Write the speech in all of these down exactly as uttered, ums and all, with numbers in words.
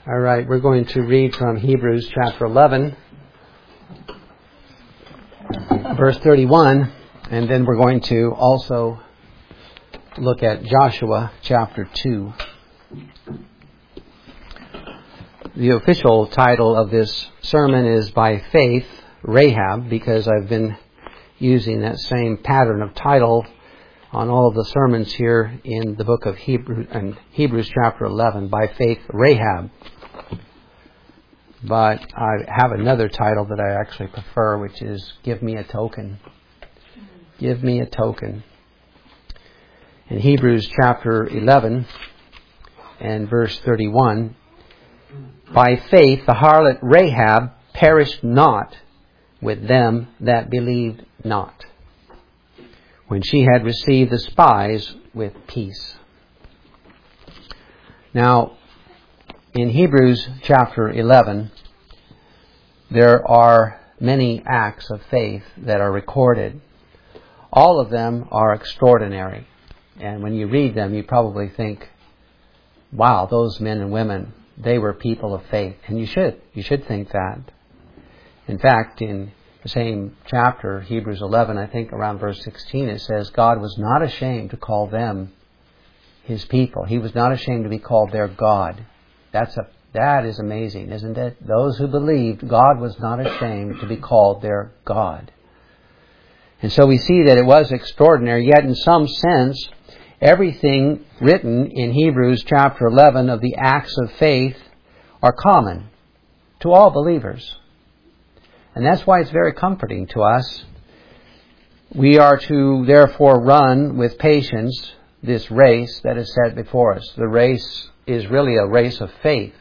All right, we're going to read from Hebrews chapter eleven, verse thirty-one, and then we're going to also look at Joshua chapter two. The official title of this sermon is By Faith, Rahab, because I've been using that same pattern of title on all of the sermons here in the book of Hebrews, and Hebrews chapter eleven, By Faith, Rahab. But I have another title that I actually prefer, which is Give Me a Token. Give Me a Token. In Hebrews chapter eleven and verse thirty-one, By faith the harlot Rahab perished not with them that believed not, when she had received the spies with peace. Now, in Hebrews chapter eleven, there are many acts of faith that are recorded. All of them are extraordinary. And when you read them, you probably think, wow, those men and women, they were people of faith. And you should. You should think that. In fact, in the same chapter, Hebrews eleven, I think around verse sixteen, it says, God was not ashamed to call them His people. He was not ashamed to be called their God. That's a, that is amazing, isn't it? Those who believed, God was not ashamed to be called their God. And so we see that it was extraordinary, yet in some sense, everything written in Hebrews chapter eleven of the acts of faith are common to all believers. And that's why it's very comforting to us. We are to therefore run with patience this race that is set before us. The race is really a race of faith.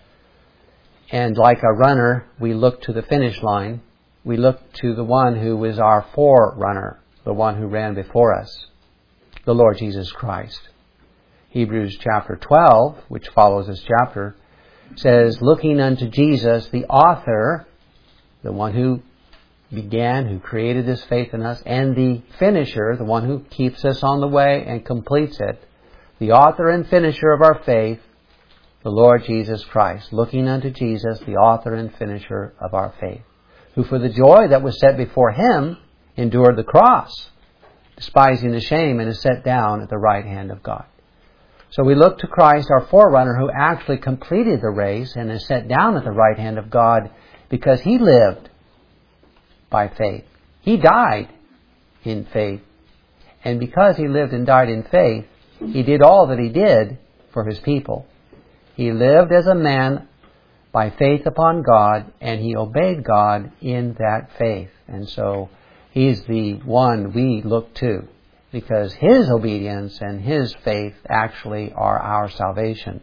And like a runner, we look to the finish line. We look to the one who is our forerunner, the one who ran before us, the Lord Jesus Christ. Hebrews chapter twelve, which follows this chapter, says, looking unto Jesus, the author, the one who began, who created this faith in us, and the finisher, the one who keeps us on the way and completes it, the author and finisher of our faith, the Lord Jesus Christ. Looking unto Jesus, the author and finisher of our faith, who for the joy that was set before Him endured the cross, despising the shame, and is set down at the right hand of God. So we look to Christ, our forerunner, who actually completed the race and is set down at the right hand of God because He lived by faith. He died in faith. And because He lived and died in faith, He did all that He did for His people. He lived as a man by faith upon God, and He obeyed God in that faith. And so He's the one we look to, because His obedience and His faith actually are our salvation.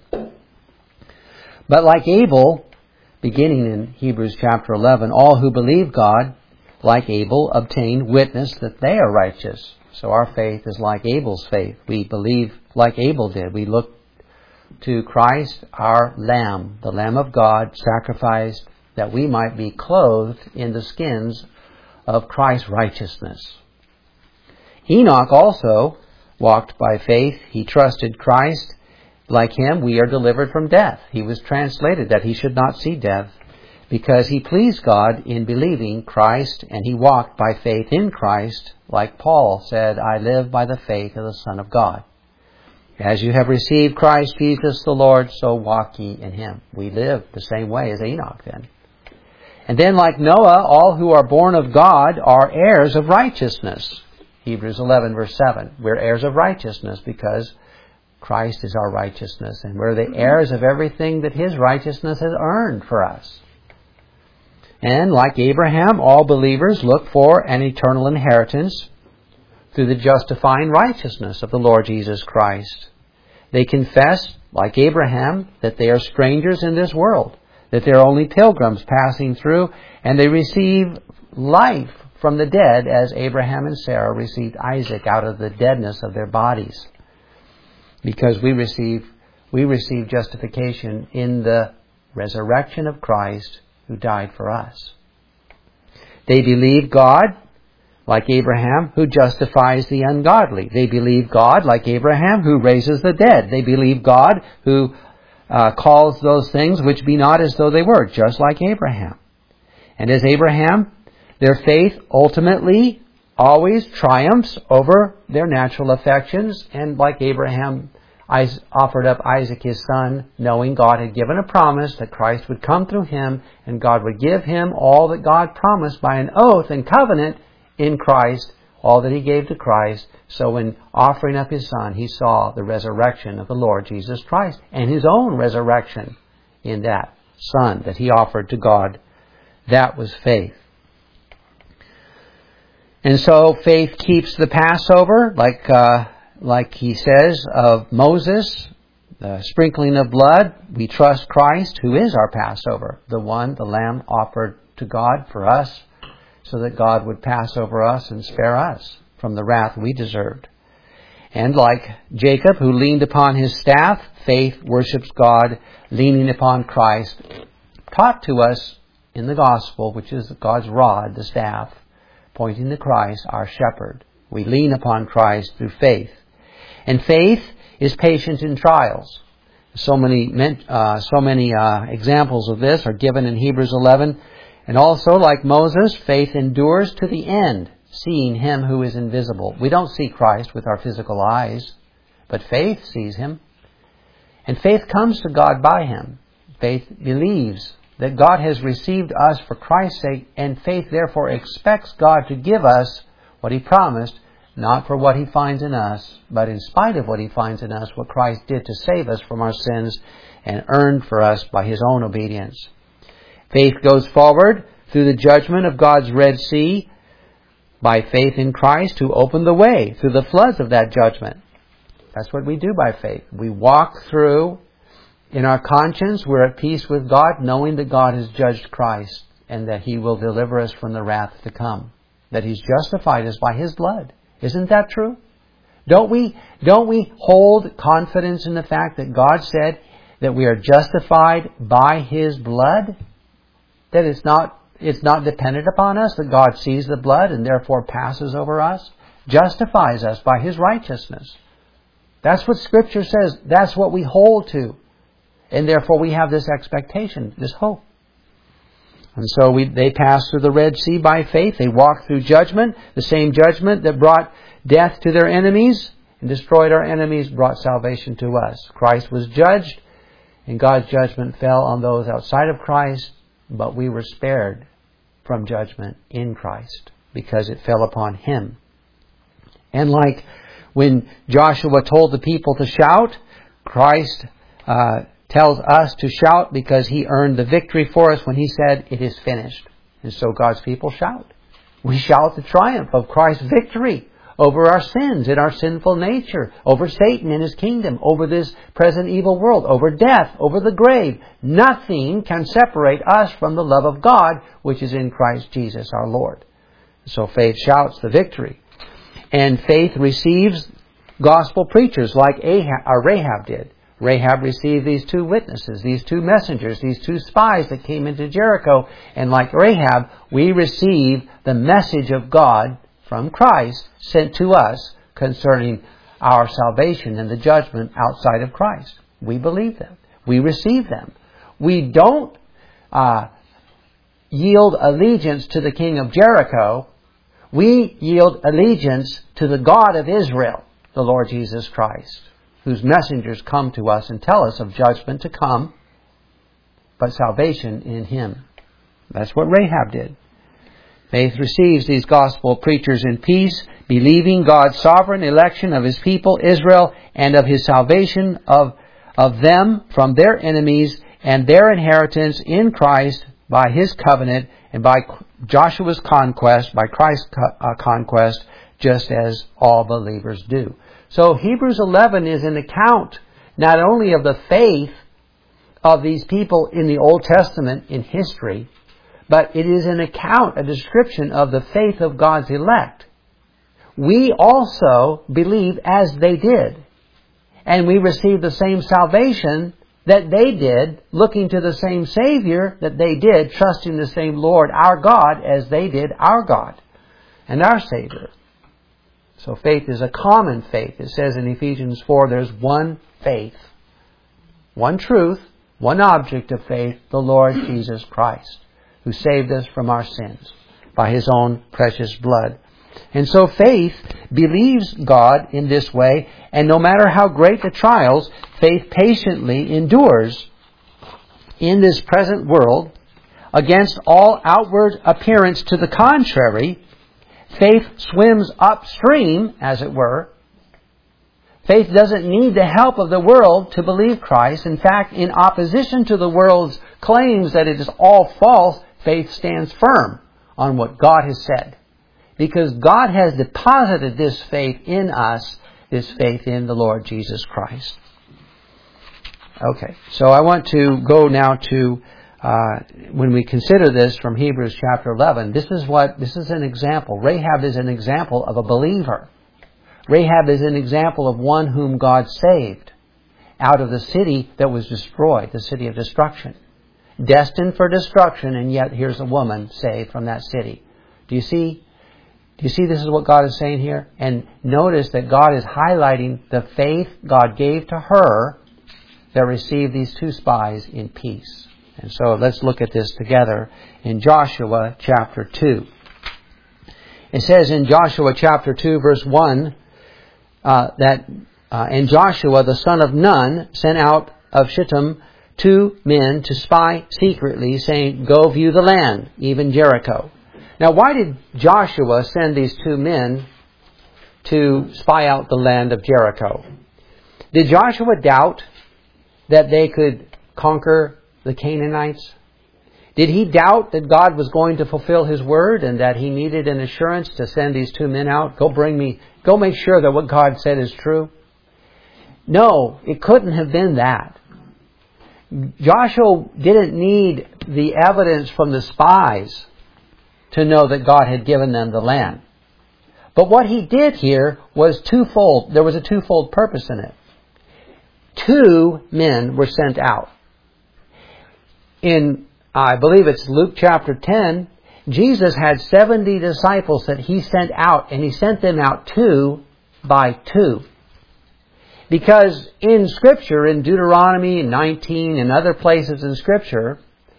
But like Abel, beginning in Hebrews chapter eleven, all who believe God, like Abel, obtain witness that they are righteous. So our faith is like Abel's faith. We believe like Abel did. We look to Christ, our Lamb, the Lamb of God, sacrificed that we might be clothed in the skins of Christ's righteousness. Enoch also walked by faith. He trusted Christ. Like him, we are delivered from death. He was translated that he should not see death, because he pleased God in believing Christ, and he walked by faith in Christ, like Paul said, I live by the faith of the Son of God. As you have received Christ Jesus the Lord, so walk ye in Him. We live the same way as Enoch then. And then like Noah, all who are born of God are heirs of righteousness. Hebrews eleven verse seven. We're heirs of righteousness because Christ is our righteousness, and we're the heirs of everything that His righteousness has earned for us. And like Abraham, all believers look for an eternal inheritance through the justifying righteousness of the Lord Jesus Christ. They confess, like Abraham, that they are strangers in this world, that they are only pilgrims passing through, and they receive life from the dead as Abraham and Sarah received Isaac out of the deadness of their bodies. Because we receive, we receive justification in the resurrection of Christ who died for us. They believe God, like Abraham, who justifies the ungodly. They believe God, like Abraham, who raises the dead. They believe God, who uh, calls those things which be not as though they were, just like Abraham. And as Abraham, their faith ultimately always triumphs over their natural affections. And like Abraham, Isaac offered up Isaac his son, knowing God had given a promise that Christ would come through him, and God would give him all that God promised by an oath and covenant in Christ, all that he gave to Christ. So in offering up his son, he saw the resurrection of the Lord Jesus Christ and his own resurrection in that son that he offered to God. That was faith. And so faith keeps the Passover, like uh, like he says of Moses, the sprinkling of blood. We trust Christ, who is our Passover, the one, the Lamb offered to God for us, so that God would pass over us and spare us from the wrath we deserved. And like Jacob, who leaned upon his staff, faith worships God, leaning upon Christ, taught to us in the gospel, which is God's rod, the staff, pointing to Christ, our shepherd. We lean upon Christ through faith. And faith is patient in trials. So many, uh, so many uh, examples of this are given in Hebrews eleven. And also, like Moses, faith endures to the end, seeing him who is invisible. We don't see Christ with our physical eyes, but faith sees him. And faith comes to God by him. Faith believes that God has received us for Christ's sake, and faith therefore expects God to give us what he promised, not for what he finds in us, but in spite of what he finds in us, what Christ did to save us from our sins and earned for us by his own obedience. Faith goes forward through the judgment of God's Red Sea by faith in Christ, who opened the way through the floods of that judgment. That's what we do by faith. We walk through in our conscience. We're at peace with God, knowing that God has judged Christ and that he will deliver us from the wrath to come, that he's justified us by his blood. Isn't that true? Don't we, don't we hold confidence in the fact that God said that we are justified by his blood? That it's not, it's not dependent upon us, that God sees the blood and therefore passes over us, justifies us by his righteousness. That's what Scripture says. That's what we hold to. And therefore we have this expectation, this hope. And so we, they passed through the Red Sea by faith. They walked through judgment, the same judgment that brought death to their enemies and destroyed our enemies, brought salvation to us. Christ was judged, and God's judgment fell on those outside of Christ, but we were spared from judgment in Christ because it fell upon him. And like when Joshua told the people to shout, Christ uh, tells us to shout because he earned the victory for us when he said, "It is finished." And so God's people shout. We shout the triumph of Christ's victory over our sins and our sinful nature, over Satan and his kingdom, over this present evil world, over death, over the grave. Nothing can separate us from the love of God, which is in Christ Jesus our Lord. So faith shouts the victory. And faith receives gospel preachers like Ahab, or Rahab did. Rahab received these two witnesses, these two messengers, these two spies that came into Jericho. And like Rahab, we receive the message of God from Christ sent to us concerning our salvation and the judgment outside of Christ. We believe them. We receive them. We don't uh, yield allegiance to the king of Jericho. We yield allegiance to the God of Israel, the Lord Jesus Christ, whose messengers come to us and tell us of judgment to come, but salvation in him. That's what Rahab did. Faith receives these gospel preachers in peace, believing God's sovereign election of his people, Israel, and of his salvation of, of them from their enemies and their inheritance in Christ by his covenant and by Joshua's conquest, by Christ's uh, conquest, just as all believers do. So Hebrews eleven is an account not only of the faith of these people in the Old Testament in history, but it is an account, a description of the faith of God's elect. We also believe as they did. And we receive the same salvation that they did, looking to the same Savior that they did, trusting the same Lord, our God, as they did our God and our Savior. So faith is a common faith. It says in Ephesians four, there's one faith. one truth, one object of faith, the Lord Jesus Christ, who saved us from our sins by His own precious blood. And so faith believes God in this way, and no matter how great the trials, faith patiently endures in this present world against all outward appearance to the contrary. Faith swims upstream, as it were. Faith doesn't need the help of the world to believe Christ. In fact, in opposition to the world's claims that it is all false, faith stands firm on what God has said. Because God has deposited this faith in us, this faith in the Lord Jesus Christ. Okay, so I want to go now to, uh, when we consider this from Hebrews chapter eleven, this is what, this is an example. Rahab is an example of a believer. Rahab is an example of one whom God saved out of the city that was destroyed, the city of destruction. Destined for destruction, and yet here's a woman saved from that city. Do you see? Do you see this is what God is saying here? And notice that God is highlighting the faith God gave to her that received these two spies in peace. And so let's look at this together in Joshua chapter two. It says in Joshua chapter two verse one uh, that uh, and Joshua the son of Nun sent out of Shittim two men to spy secretly, saying, "Go view the land, even Jericho." Now, why did Joshua send these two men to spy out the land of Jericho? Did Joshua doubt that they could conquer the Canaanites? Did he doubt that God was going to fulfill His word and that he needed an assurance to send these two men out? Go bring me, go make sure that what God said is true? No, it couldn't have been that. Joshua didn't need the evidence from the spies to know that God had given them the land. But what he did here was twofold. There was a twofold purpose in it. Two men were sent out. In, I believe it's Luke chapter ten, Jesus had seventy disciples that He sent out, and He sent them out two by two. Because in Scripture, in Deuteronomy nineteen and other places in Scripture,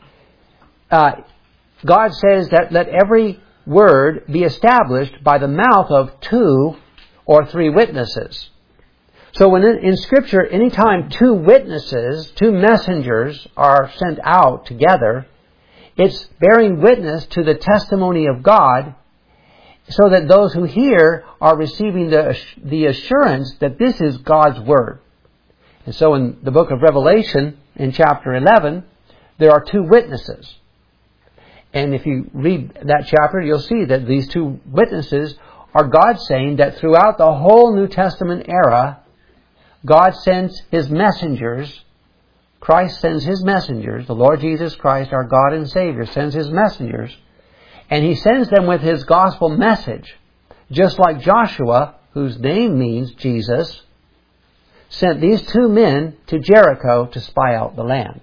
uh, God says that let every word be established by the mouth of two or three witnesses. So when in, in Scripture, anytime two witnesses, two messengers are sent out together, it's bearing witness to the testimony of God, so that those who hear are receiving the, the assurance that this is God's Word. And so in the book of Revelation, in chapter eleven, there are two witnesses. And if you read that chapter, you'll see that these two witnesses are God saying that throughout the whole New Testament era, God sends His messengers, Christ sends His messengers, the Lord Jesus Christ, our God and Savior, sends His messengers, and He sends them with His gospel message, just like Joshua, whose name means Jesus, sent these two men to Jericho to spy out the land.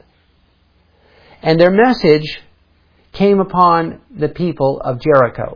And their message came upon the people of Jericho.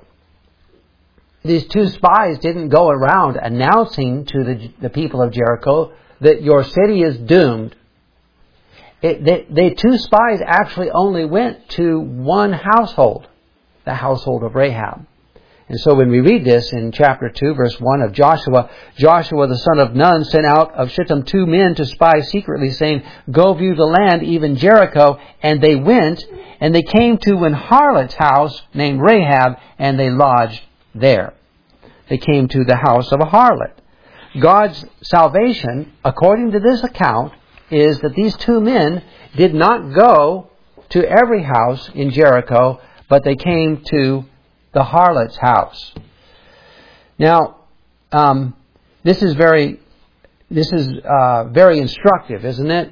These two spies didn't go around announcing to the, the people of Jericho that your city is doomed. It, they, they two spies actually only went to one household, the household of Rahab. And so when we read this in chapter two, verse one of Joshua, Joshua the son of Nun sent out of Shittim two men to spy secretly, saying, "Go view the land, even Jericho." And they went, and they came to an harlot's house named Rahab, and they lodged there. They came to the house of a harlot. God's salvation, according to this account, is that these two men did not go to every house in Jericho, but they came to the harlot's house. Now, um, this is very, this is uh, very instructive, isn't it?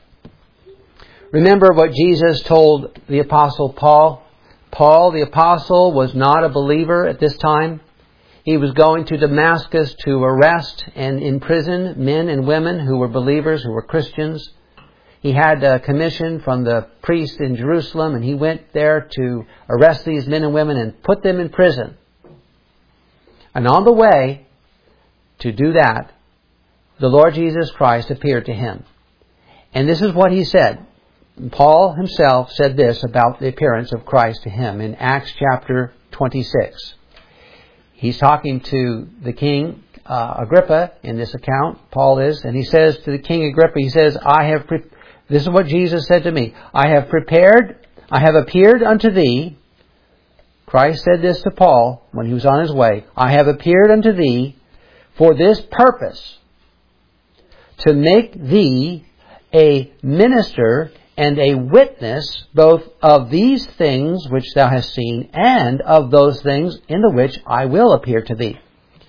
Remember what Jesus told the Apostle Paul? Paul, the Apostle, was not a believer at this time. He was going to Damascus to arrest and imprison men and women who were believers, who were Christians. He had a commission from the priest in Jerusalem, and he went there to arrest these men and women and put them in prison. And on the way to do that, the Lord Jesus Christ appeared to him. And this is what he said. Paul himself said this about the appearance of Christ to him in Acts chapter twenty-six. He's talking to the king uh, Agrippa in this account, Paul is, and he says to the king Agrippa, he says, I have, pre- this is what Jesus said to me, I have prepared, I have appeared unto thee. Christ said this to Paul when he was on his way, I have appeared unto thee for this purpose, to make thee a minister and a witness both of these things which thou hast seen and of those things in the which I will appear to thee.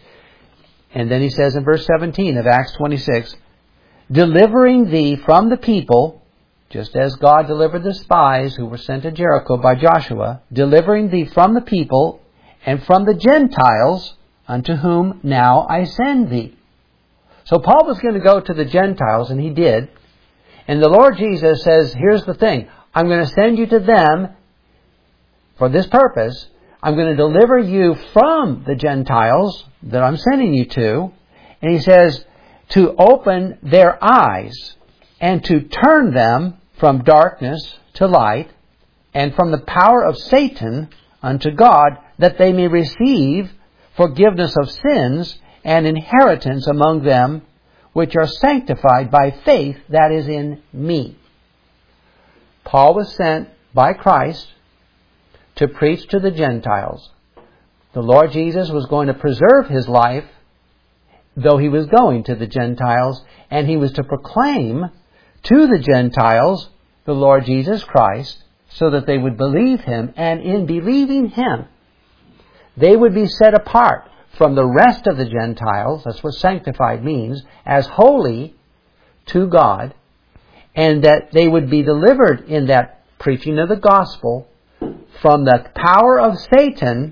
And then he says in verse seventeen of Acts twenty-six, delivering thee from the people, just as God delivered the spies who were sent to Jericho by Joshua, delivering thee from the people and from the Gentiles unto whom now I send thee. So Paul was going to go to the Gentiles, and he did. And the Lord Jesus says, here's the thing. I'm going to send you to them for this purpose. I'm going to deliver you from the Gentiles that I'm sending you to. And he says, to open their eyes and to turn them from darkness to light and from the power of Satan unto God, that they may receive forgiveness of sins and inheritance among them which are sanctified by faith that is in me. Paul was sent by Christ to preach to the Gentiles. The Lord Jesus was going to preserve his life, though he was going to the Gentiles, and he was to proclaim to the Gentiles the Lord Jesus Christ, so that they would believe him, and in believing him, they would be set apart from the rest of the Gentiles, that's what sanctified means, as holy to God, and that they would be delivered in that preaching of the gospel from the power of Satan,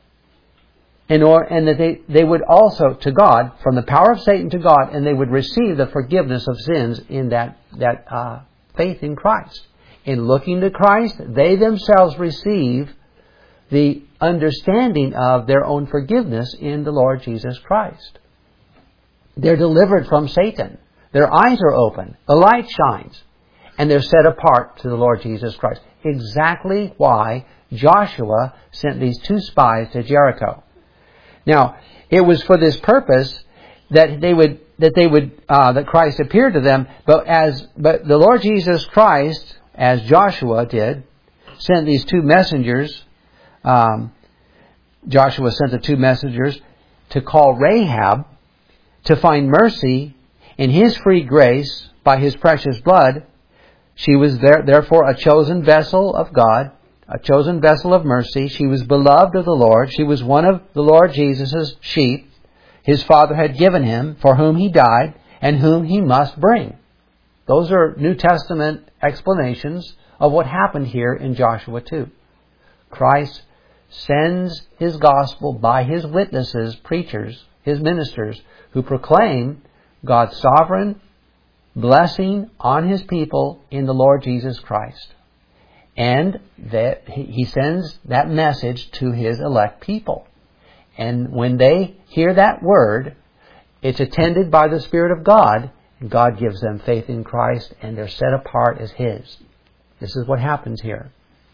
in or, and that they, they would also, to God, from the power of Satan to God, and they would receive the forgiveness of sins in that, that uh, faith in Christ. In looking to Christ, they themselves receive the understanding of their own forgiveness in the Lord Jesus Christ. They're delivered from Satan. Their eyes are open. The light shines. And they're set apart to the Lord Jesus Christ. Exactly why Joshua sent these two spies to Jericho. Now, it was for this purpose that they would that they would uh, that Christ appeared to them. But as but the Lord Jesus Christ, as Joshua did, sent these two messengers. Um, Joshua sent the two messengers to call Rahab to find mercy in his free grace by his precious blood. She was there, therefore a chosen vessel of God, a chosen vessel of mercy. She was beloved of the Lord. She was one of the Lord Jesus' sheep his Father had given him, for whom he died, and whom he must bring. Those are New Testament explanations of what happened here in Joshua two. Christ sends his gospel by his witnesses, preachers, his ministers, who proclaim God's sovereign blessing on his people in the Lord Jesus Christ. And that he sends that message to his elect people. And when they hear that word, it's attended by the Spirit of God, and God gives them faith in Christ, and they're set apart as his. This is what happens here.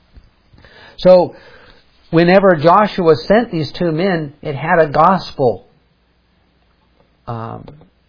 So, whenever Joshua sent these two men, it had a gospel, um,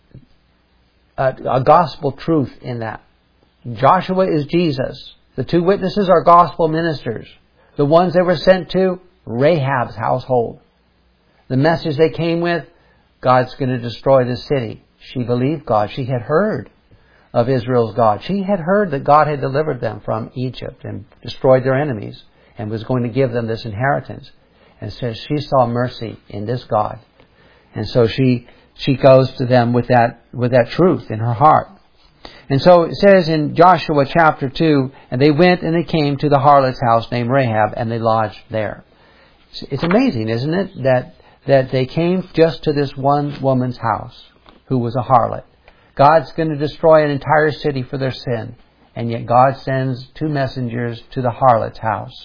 a, a gospel truth in that. Joshua is Jesus. The two witnesses are gospel ministers. The ones they were sent to, Rahab's household. The message they came with, God's going to destroy this city. She believed God. She had heard of Israel's God. She had heard that God had delivered them from Egypt and destroyed their enemies, and was going to give them this inheritance. And says she saw mercy in this God. And so she she goes to them with that with that truth in her heart. And so it says in Joshua chapter two, and they went and they came to the harlot's house named Rahab, and they lodged there. It's, it's amazing, isn't it, that that they came just to this one woman's house who was a harlot. God's going to destroy an entire city for their sin, and yet God sends two messengers to the harlot's house.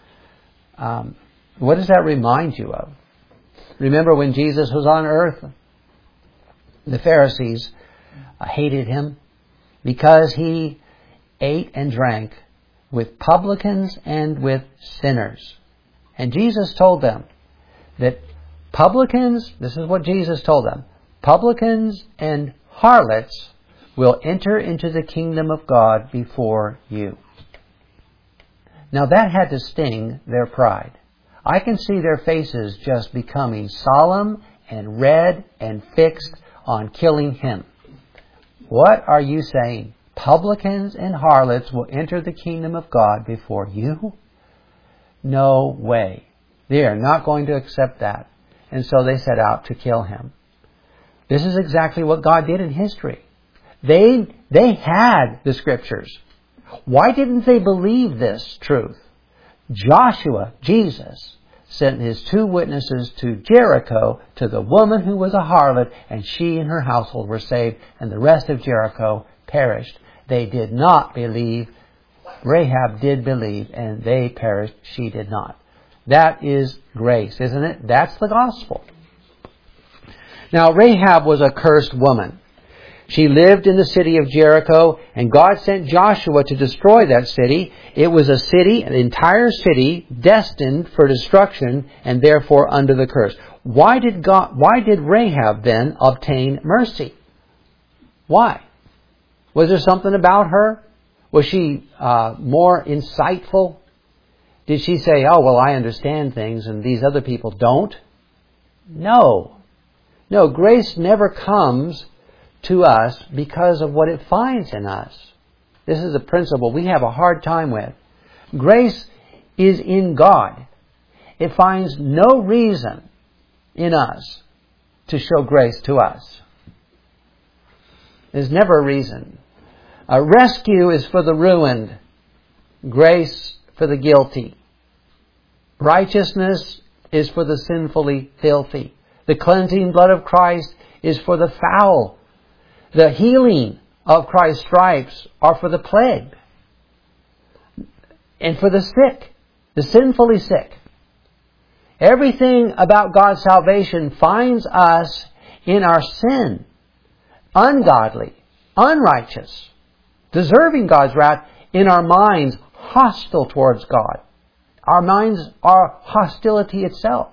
Um, what does that remind you of? Remember when Jesus was on earth, the Pharisees uh, hated him, because he ate and drank with publicans and with sinners. And Jesus told them that publicans, this is what Jesus told them, publicans and harlots will enter into the kingdom of God before you. Now that had to sting their pride. I can see their faces just becoming solemn and red and fixed on killing him. What are you saying? Publicans and harlots will enter the kingdom of God before you? No way. They are not going to accept that. And so they set out to kill him. This is exactly what God did in history. They, they had the Scriptures. Why didn't they believe this truth? Joshua, Jesus, sent his two witnesses to Jericho, to the woman who was a harlot, and she and her household were saved, and the rest of Jericho perished. They did not believe. Rahab did believe, and they perished. She did not. That is grace, isn't it? That's the gospel. Now, Rahab was a cursed woman. She lived in the city of Jericho, and God sent Joshua to destroy that city. It was a city, an entire city, destined for destruction, and therefore under the curse. Why did God, why did Rahab then obtain mercy? Why? Was there something about her? Was she uh, more insightful? Did she say, oh, well, I understand things and these other people don't? No. No, grace never comes to us because of what it finds in us. This is a principle we have a hard time with. Grace is in God. It finds no reason in us to show grace to us. There's never a reason. A rescue is for the ruined. Grace for the guilty. Righteousness is for the sinfully filthy. The cleansing blood of Christ is for the foul. The healing of Christ's stripes are for the plague. And for the sick, the sinfully sick. Everything about God's salvation finds us in our sin. Ungodly, unrighteous, deserving God's wrath, in our minds hostile towards God. Our minds are hostility itself.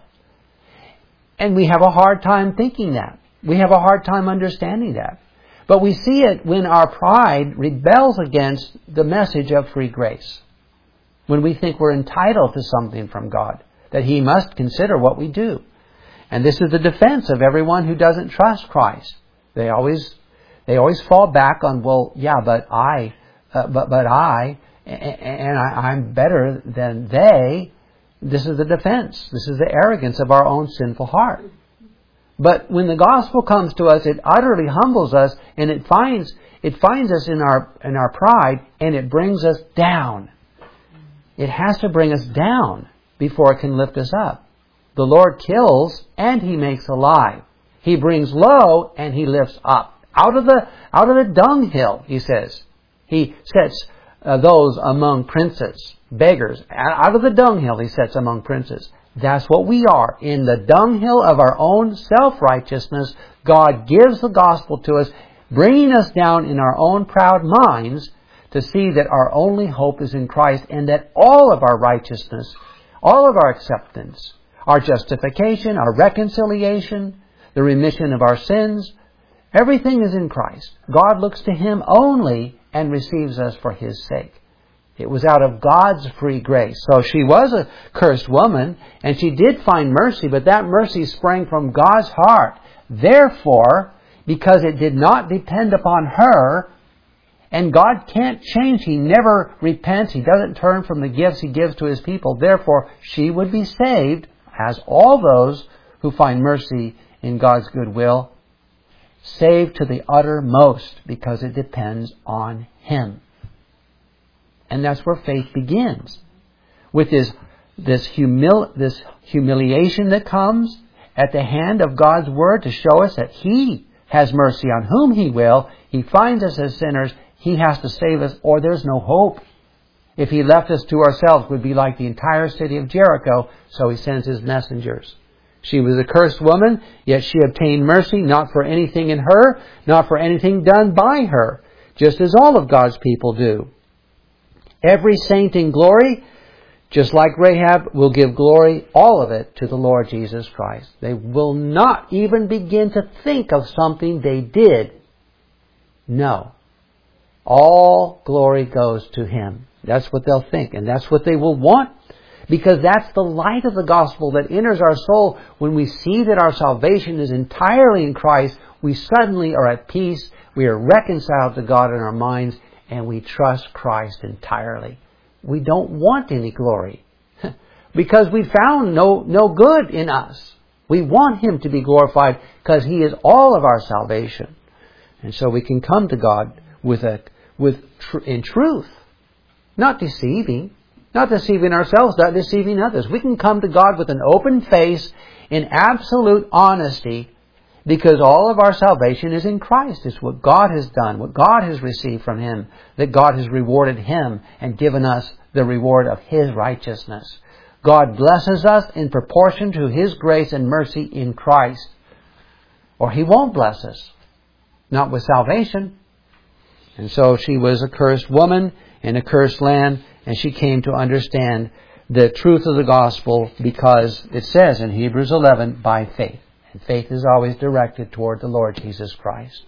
And we have a hard time thinking that. We have a hard time understanding that. But we see it when our pride rebels against the message of free grace. When we think we're entitled to something from God, that He must consider what we do. And this is the defense of everyone who doesn't trust Christ. They always, they always fall back on, well, yeah, but I, uh, but but I, and I, I'm better than they. This is the defense. This is the arrogance of our own sinful heart. But when the gospel comes to us, it utterly humbles us, and it finds it finds us in our in our pride, and it brings us down. It has to bring us down before it can lift us up. The Lord kills and He makes alive. He brings low and He lifts up. Out of the out of the dunghill, He says. He sets uh, those among princes, beggars. Out of the dunghill He sets among princes. That's what we are. In the dunghill of our own self-righteousness, God gives the gospel to us, bringing us down in our own proud minds to see that our only hope is in Christ, and that all of our righteousness, all of our acceptance, our justification, our reconciliation, the remission of our sins, everything is in Christ. God looks to Him only and receives us for His sake. It was out of God's free grace. So she was a cursed woman, and she did find mercy, but that mercy sprang from God's heart. Therefore, because it did not depend upon her, and God can't change, He never repents, He doesn't turn from the gifts He gives to His people. Therefore, she would be saved, as all those who find mercy in God's goodwill, saved to the uttermost, because it depends on Him. And that's where faith begins. With this, this, humil- this humiliation that comes at the hand of God's Word to show us that He has mercy on whom He will. He finds us as sinners. He has to save us, or there's no hope. If He left us to ourselves, we'd be like the entire city of Jericho, so He sends His messengers. She was a cursed woman, yet she obtained mercy, not for anything in her, not for anything done by her. just as all of God's people do. Every saint in glory, just like Rahab, will give glory, all of it, to the Lord Jesus Christ. They will not even begin to think of something they did. No. All glory goes to Him. That's what they'll think, and that's what they will want, because that's the light of the gospel that enters our soul. When we see that our salvation is entirely in Christ, we suddenly are at peace, we are reconciled to God in our minds, and we trust Christ entirely. We don't want any glory, because we found no, no good in us. We want Him to be glorified, because He is all of our salvation. And so we can come to God with a, with tr- in truth, not deceiving, not deceiving ourselves, not deceiving others. We can come to God with an open face, in absolute honesty, because all of our salvation is in Christ. It's what God has done, what God has received from Him, that God has rewarded Him and given us the reward of His righteousness. God blesses us in proportion to His grace and mercy in Christ, or He won't bless us. Not with salvation. And so she was a cursed woman in a cursed land, and she came to understand the truth of the gospel, because it says in Hebrews eleven, by faith. And faith is always directed toward the Lord Jesus Christ.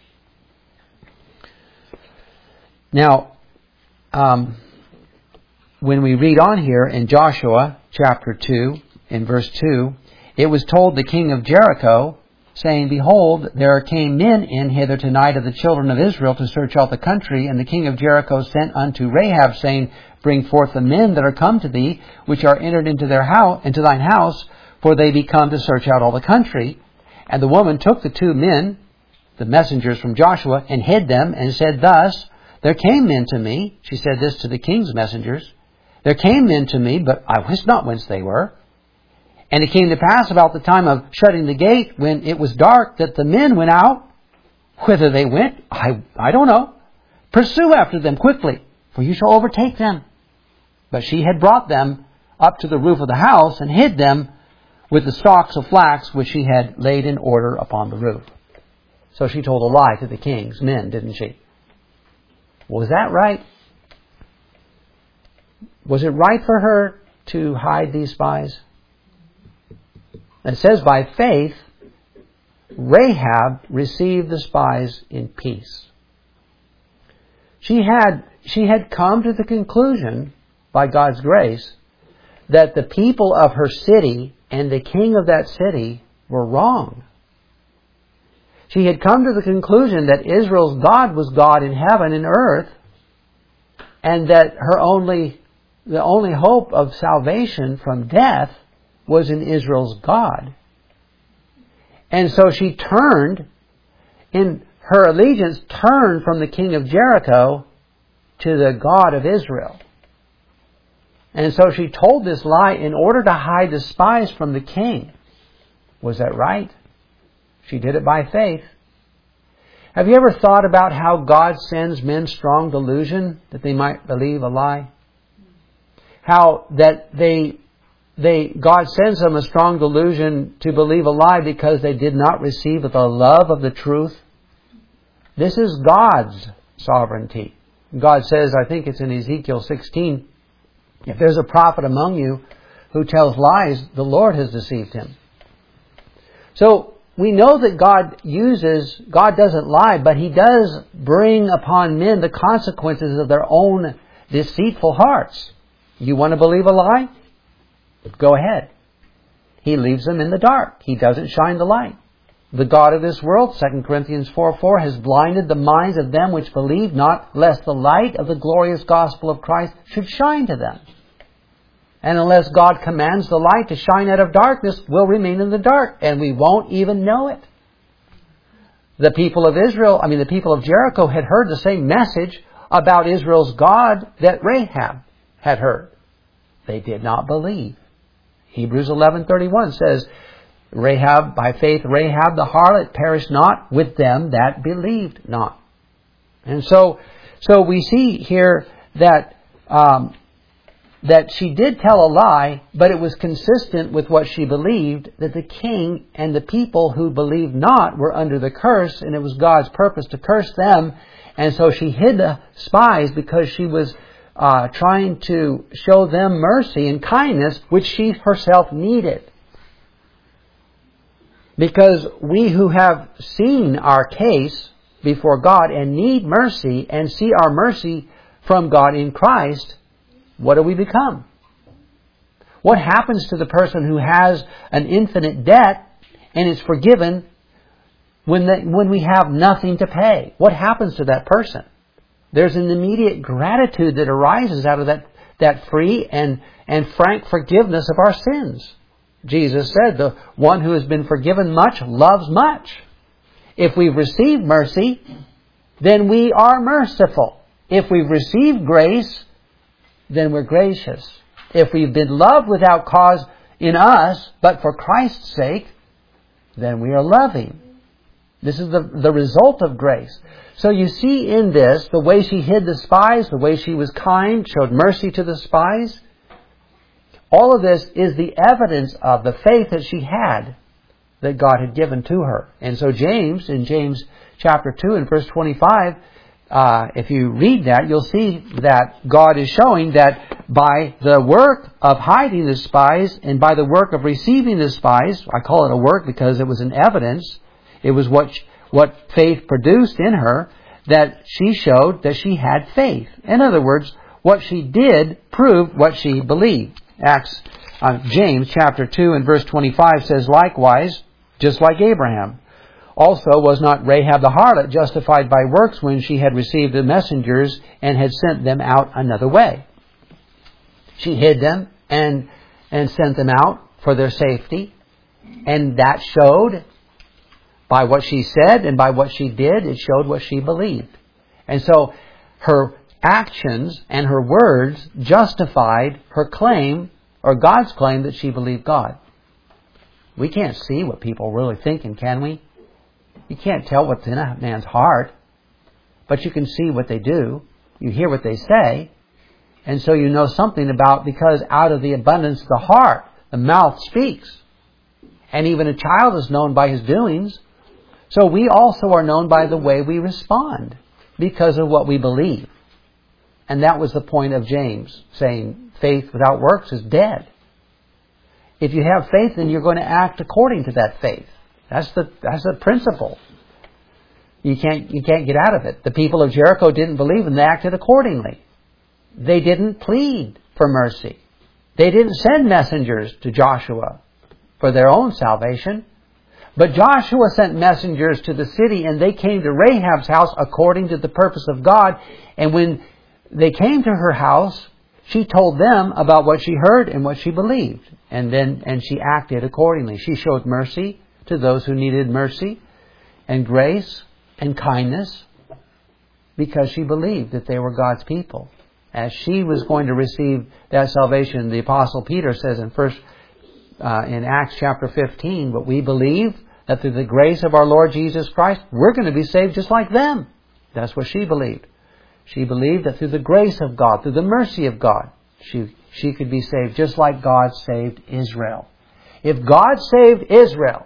Now, um, when we read on here in Joshua chapter two, in verse two, it was told the king of Jericho, saying, Behold, there came men in hither tonight of the children of Israel to search out the country. And the king of Jericho sent unto Rahab, saying, Bring forth the men that are come to thee, which are entered into their house, into thine house, for they be come to search out all the country. And the woman took the two men, the messengers from Joshua, and hid them, and said thus, There came men to me. She said this to the king's messengers. There came men to me, but I wist not whence they were. And it came to pass about the time of shutting the gate, when it was dark, that the men went out. Whither they went, I, I don't know. Pursue after them quickly, for you shall overtake them. But she had brought them up to the roof of the house, and hid them with the stalks of flax which she had laid in order upon the roof. So she told a lie to the king's men, didn't she? Was that right? Was it right for her to hide these spies? It says, by faith, Rahab received the spies in peace. She had, she had come to the conclusion, by God's grace, that the people of her city and the king of that city were wrong. She had come to the conclusion that Israel's God was God in heaven and earth, and that her only, the only hope of salvation from death was in Israel's God. And so she turned, in her allegiance, turned from the king of Jericho to the God of Israel. And so she told this lie in order to hide the spies from the king. Was that right? She did it by faith. Have you ever thought about how God sends men strong delusion that they might believe a lie? How that they, they, God sends them a strong delusion to believe a lie because they did not receive the love of the truth. This is God's sovereignty. God says, I think it's in Ezekiel sixteen, if there's a prophet among you who tells lies, the Lord has deceived him. So we know that God uses, God doesn't lie, but He does bring upon men the consequences of their own deceitful hearts. You want to believe a lie? Go ahead. He leaves them in the dark. He doesn't shine the light. The God of this world, Second Corinthians four four, has blinded the minds of them which believe not, lest the light of the glorious gospel of Christ should shine to them. And unless God commands the light to shine out of darkness, we'll remain in the dark, and we won't even know it. The people of Israel, I mean the people of Jericho, had heard the same message about Israel's God that Rahab had heard. They did not believe. Hebrews eleven thirty-one says, Rahab, by faith, Rahab the harlot perished not with them that believed not. And so, so we see here that um, that she did tell a lie, but it was consistent with what she believed, that the king and the people who believed not were under the curse, and it was God's purpose to curse them And so she hid the spies because she was uh, trying to show them mercy and kindness, which she herself needed. Because we who have seen our case before God and need mercy and see our mercy from God in Christ, what do we become? What happens to the person who has an infinite debt and is forgiven when the, when we have nothing to pay? What happens to that person? There's an immediate gratitude that arises out of that, that free and, and frank forgiveness of our sins. Jesus said, the one who has been forgiven much loves much. If we've received mercy, then we are merciful. If we've received grace, then we're gracious. If we've been loved without cause in us, but for Christ's sake, then we are loving. This is the, the result of grace. So you see in this, the way she hid the spies, the way she was kind, showed mercy to the spies. All of this is the evidence of the faith that she had, that God had given to her. And so James, in James chapter two and verse twenty-five, uh, if you read that, you'll see that God is showing that by the work of hiding the spies and by the work of receiving the spies, I call it a work because it was an evidence, it was what what faith produced in her, that she showed that she had faith. In other words, what she did proved what she believed. Acts, uh, James chapter two and verse twenty-five says, likewise, just like Abraham, also was not Rahab the harlot justified by works when she had received the messengers and had sent them out another way. She hid them and, and sent them out for their safety. And that showed, by what she said and by what she did, it showed what she believed. And so her actions and her words justified her claim, or God's claim, that she believed God. We can't see what people are really thinking, can we? You can't tell what's in a man's heart, but you can see what they do. You hear what they say, and so you know something about, because out of the abundance of the heart, the mouth speaks. And even a child is known by his doings. So we also are known by the way we respond, because of what we believe. And that was the point of James, saying faith without works is dead. If you have faith, then you're going to act according to that faith. That's the that's the principle. You can't you can't get out of it. The people of Jericho didn't believe and they acted accordingly. They didn't plead for mercy. They didn't send messengers to Joshua for their own salvation. But Joshua sent messengers to the city, and they came to Rahab's house according to the purpose of God. And when they came to her house, she told them about what she heard and what she believed. And then and she acted accordingly. She showed mercy to those who needed mercy, and grace and kindness, because she believed that they were God's people. As she was going to receive that salvation, the Apostle Peter says in first uh, in Acts chapter fifteen, but we believe that through the grace of our Lord Jesus Christ, we're going to be saved just like them. That's what she believed. She believed that through the grace of God, through the mercy of God, she, she could be saved just like God saved Israel. If God saved Israel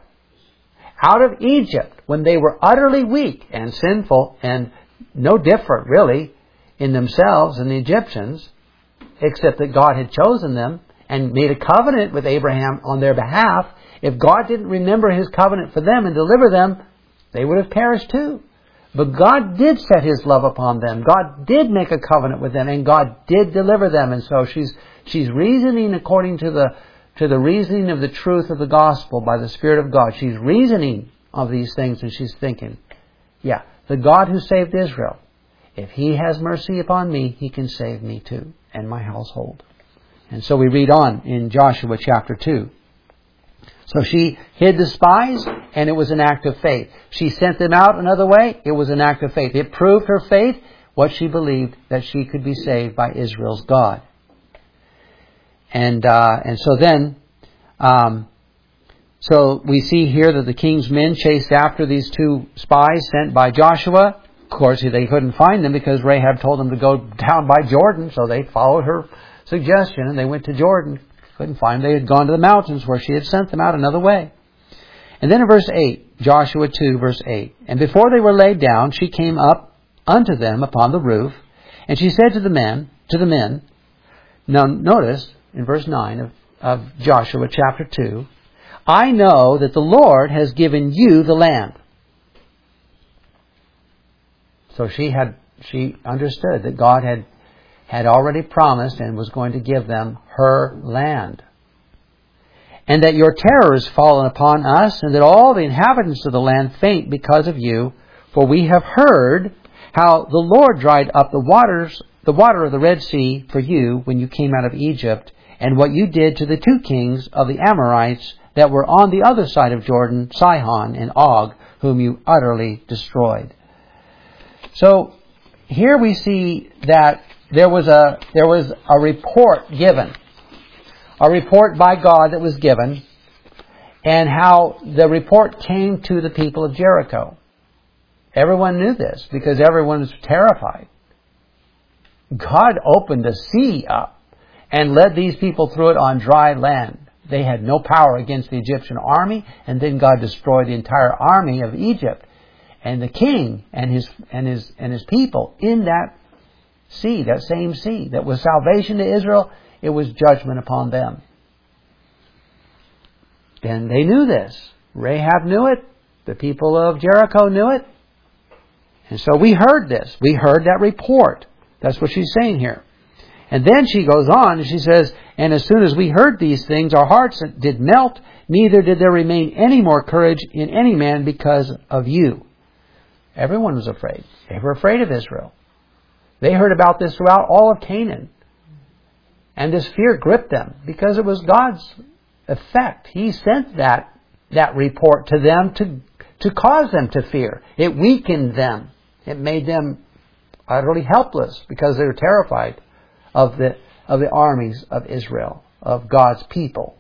out of Egypt when they were utterly weak and sinful and no different really in themselves than the Egyptians, except that God had chosen them and made a covenant with Abraham on their behalf, if God didn't remember His covenant for them and deliver them, they would have perished too. But God did set His love upon them. God did make a covenant with them, and God did deliver them. And so she's she's reasoning according to the to the reasoning of the truth of the gospel by the Spirit of God. She's reasoning of these things, and she's thinking, yeah, the God who saved Israel, if He has mercy upon me, He can save me too, and my household. And so we read on in Joshua chapter two. So she hid the spies, and it was an act of faith. She sent them out another way. It was an act of faith. It proved her faith, what she believed, that she could be saved by Israel's God. And uh, and so then, um, so we see here that the king's men chased after these two spies sent by Joshua. Of course, they couldn't find them because Rahab told them to go down by Jordan, so they followed her suggestion and they went to Jordan. Couldn't find them. They had gone to the mountains where she had sent them out another way. And then in verse eight, Joshua two, verse eight. And before they were laid down, she came up unto them upon the roof. And she said to the men, to the men, now notice in verse nine of, of Joshua chapter two, I know that the Lord has given you the land. So she had, she understood that God had, had already promised and was going to give them her land. And that your terror is fallen upon us, and that all the inhabitants of the land faint because of you. For we have heard how the Lord dried up the waters, the water of the Red Sea for you when you came out of Egypt, and what you did to the two kings of the Amorites that were on the other side of Jordan, Sihon and Og, whom you utterly destroyed. So here we see that there was a there was a report given. A report by God that was given, and how the report came to the people of Jericho. Everyone knew this because everyone was terrified. God opened the sea up and led these people through it on dry land. They had no power against the Egyptian army, and then God destroyed the entire army of Egypt and the king and his and his and his people in that sea, that same sea that was salvation to Israel. It was judgment upon them. And they knew this. Rahab knew it. The people of Jericho knew it. And so we heard this. We heard that report. That's what she's saying here. And then she goes on and she says, and as soon as we heard these things, our hearts did melt, neither did there remain any more courage in any man because of you. Everyone was afraid. They were afraid of Israel. They heard about this throughout all of Canaan. And this fear gripped them because it was God's effect. He sent that, that report to them to, to cause them to fear. It weakened them. It made them utterly helpless because they were terrified of the, of the armies of Israel, of God's people.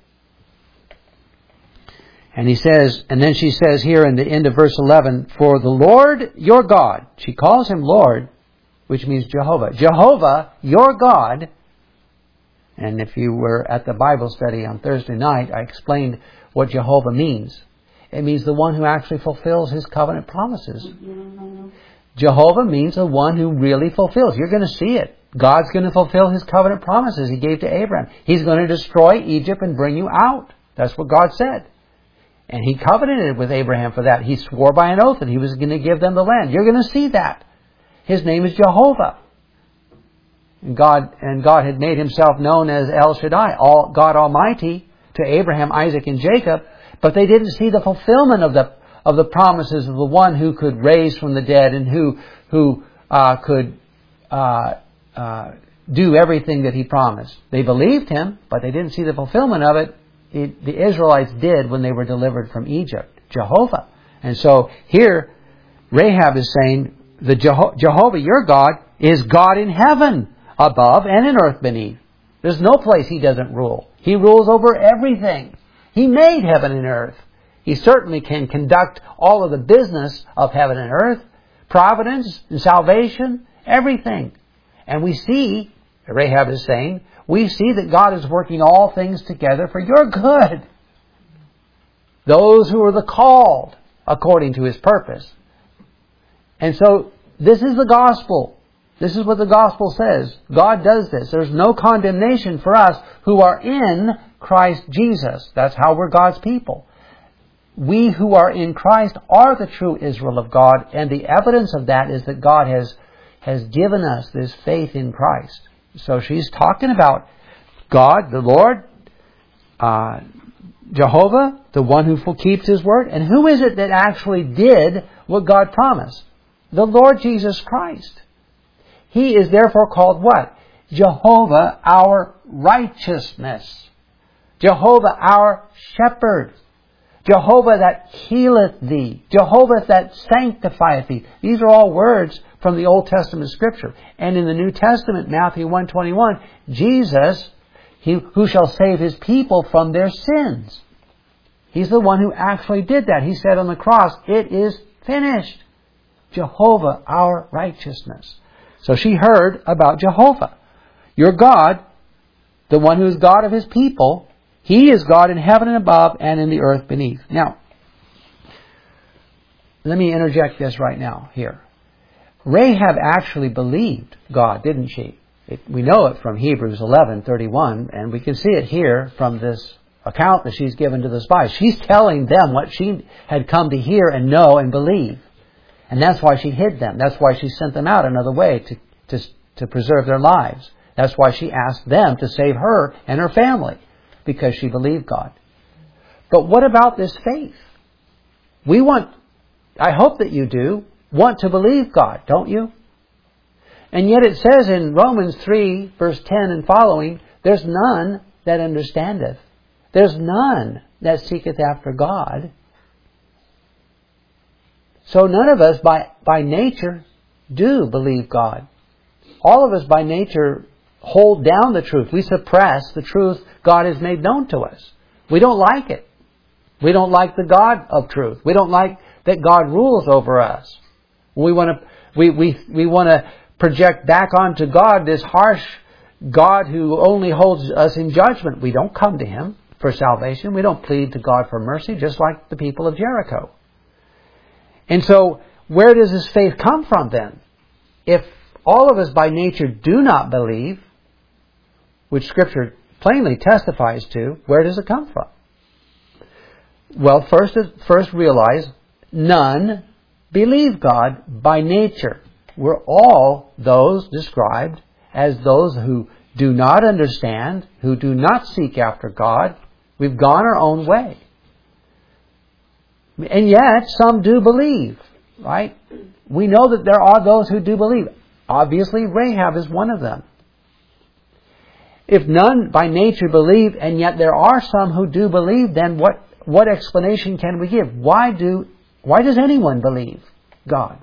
And he says, and then she says here in the end of verse eleven, for the Lord your God, she calls him Lord, which means Jehovah. Jehovah, your God. And if you were at the Bible study on Thursday night, I explained what Jehovah means. It means the one who actually fulfills His covenant promises. Mm-hmm. Jehovah means the one who really fulfills. You're going to see it. God's going to fulfill His covenant promises He gave to Abraham. He's going to destroy Egypt and bring you out. That's what God said. And He covenanted with Abraham for that. He swore by an oath that He was going to give them the land. You're going to see that. His name is Jehovah. And God and God had made Himself known as El Shaddai, all, God Almighty, to Abraham, Isaac, and Jacob. But they didn't see the fulfillment of the of the promises of the one who could raise from the dead and who who uh, could uh, uh, do everything that He promised. They believed Him, but they didn't see the fulfillment of it. it. The Israelites did when they were delivered from Egypt. Jehovah. And so here, Rahab is saying, the Jeho- Jehovah, your God, is God in heaven above and in earth beneath. There's no place He doesn't rule. He rules over everything. He made heaven and earth. He certainly can conduct all of the business of heaven and earth, providence and salvation, everything. And we see, Rahab is saying, we see that God is working all things together for your good. Those who are the called according to His purpose. And so this is the gospel. This is what the gospel says. God does this. There's no condemnation for us who are in Christ Jesus. That's how we're God's people. We who are in Christ are the true Israel of God, and the evidence of that is that God has, has given us this faith in Christ. So she's talking about God, the Lord, uh, Jehovah, the one who keeps His word. And who is it that actually did what God promised? The Lord Jesus Christ. He is therefore called what? Jehovah, our righteousness. Jehovah, our shepherd. Jehovah that healeth thee. Jehovah that sanctifieth thee. These are all words from the Old Testament Scripture. And in the New Testament, Matthew one twenty-one, Jesus, he who shall save His people from their sins. He's the one who actually did that. He said on the cross, it is finished. Jehovah, our righteousness. So she heard about Jehovah. Your God, the one who is God of His people, He is God in heaven and above and in the earth beneath. Now, let me interject this right now here. Rahab actually believed God, didn't she? It, we know it from Hebrews eleven thirty-one, and we can see it here from this account that she's given to the spies. She's telling them what she had come to hear and know and believe. And that's why she hid them. That's why she sent them out another way to, to, to preserve their lives. That's why she asked them to save her and her family, because she believed God. But what about this faith? We want, I hope that you do, want to believe God, don't you? And yet it says in Romans three, verse ten and following, there's none that understandeth. There's none that seeketh after God. So none of us by, by nature do believe God. All of us by nature hold down the truth. We suppress the truth God has made known to us. We don't like it. We don't like the God of truth. We don't like that God rules over us. We want to we we we want to project back onto God this harsh God who only holds us in judgment. We don't come to Him for salvation. We don't plead to God for mercy, just like the people of Jericho. And so, where does this faith come from then? If all of us by nature do not believe, which Scripture plainly testifies to, where does it come from? Well, first, first realize none believe God by nature. We're all those described as those who do not understand, who do not seek after God. We've gone our own way. And yet, some do believe, right? We know that there are those who do believe. Obviously, Rahab is one of them. If none by nature believe, and yet there are some who do believe, then what, what explanation can we give? Why do, why does anyone believe God?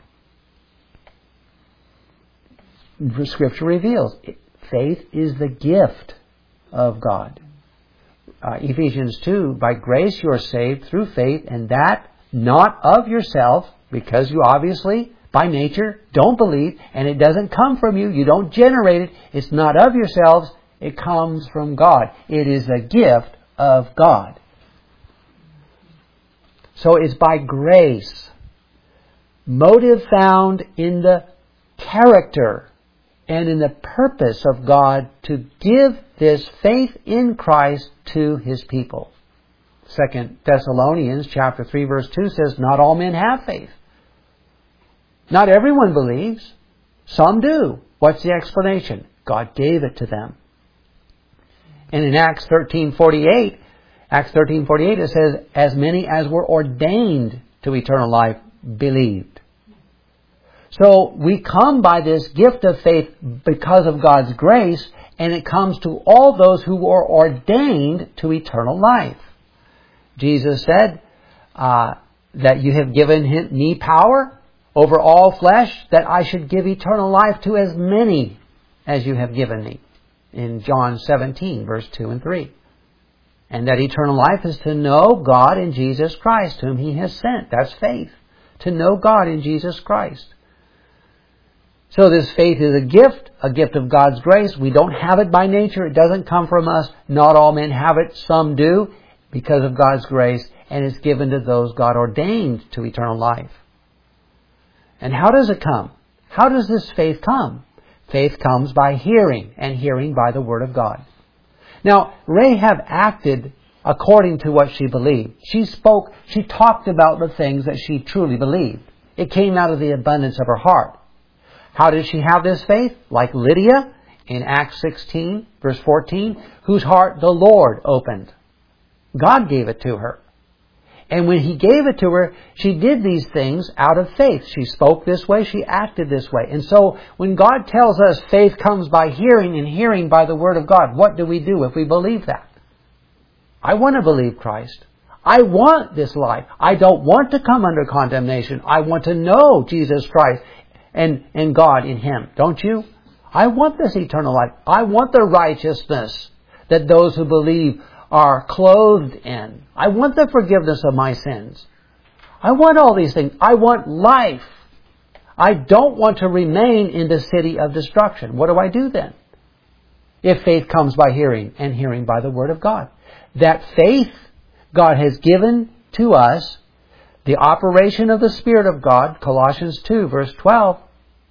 Scripture reveals faith is the gift of God. Uh, Ephesians two, by grace you are saved through faith, and that not of yourself, because you obviously, by nature, don't believe, and it doesn't come from you. You don't generate it. It's not of yourselves. It comes from God. It is a gift of God. So it's by grace. Motive found in the character and in the purpose of God to give this faith in Christ to His people. Second Thessalonians chapter three verse two says, not all men have faith. Not everyone believes. Some do. What's the explanation? God gave it to them. And in Acts thirteen forty-eight, Acts thirteen forty-eight it says, as many as were ordained to eternal life believed. So we come by this gift of faith because of God's grace, and it comes to all those who are ordained to eternal life. Jesus said uh, that you have given him, me power over all flesh, that I should give eternal life to as many as you have given me. In John seventeen, verse two and three. And that eternal life is to know God in Jesus Christ, whom He has sent. That's faith. To know God in Jesus Christ. So this faith is a gift, a gift of God's grace. We don't have it by nature. It doesn't come from us. Not all men have it. Some do because of God's grace. And it's given to those God ordained to eternal life. And how does it come? How does this faith come? Faith comes by hearing, and hearing by the Word of God. Now, Rahab acted according to what she believed. She spoke, she talked about the things that she truly believed. It came out of the abundance of her heart. How did she have this faith? Like Lydia in Acts sixteen, verse fourteen, whose heart the Lord opened. God gave it to her. And when He gave it to her, she did these things out of faith. She spoke this way, she acted this way. And so when God tells us faith comes by hearing and hearing by the Word of God, what do we do if we believe that? I want to believe Christ. I want this life. I don't want to come under condemnation. I want to know Jesus Christ and, and God in Him. Don't you? I want this eternal life. I want the righteousness that those who believe are clothed in. I want the forgiveness of my sins. I want all these things. I want life. I don't want to remain in the city of destruction. What do I do then? If faith comes by hearing, and hearing by the Word of God. That faith God has given to us, the operation of the Spirit of God, Colossians two, verse twelve,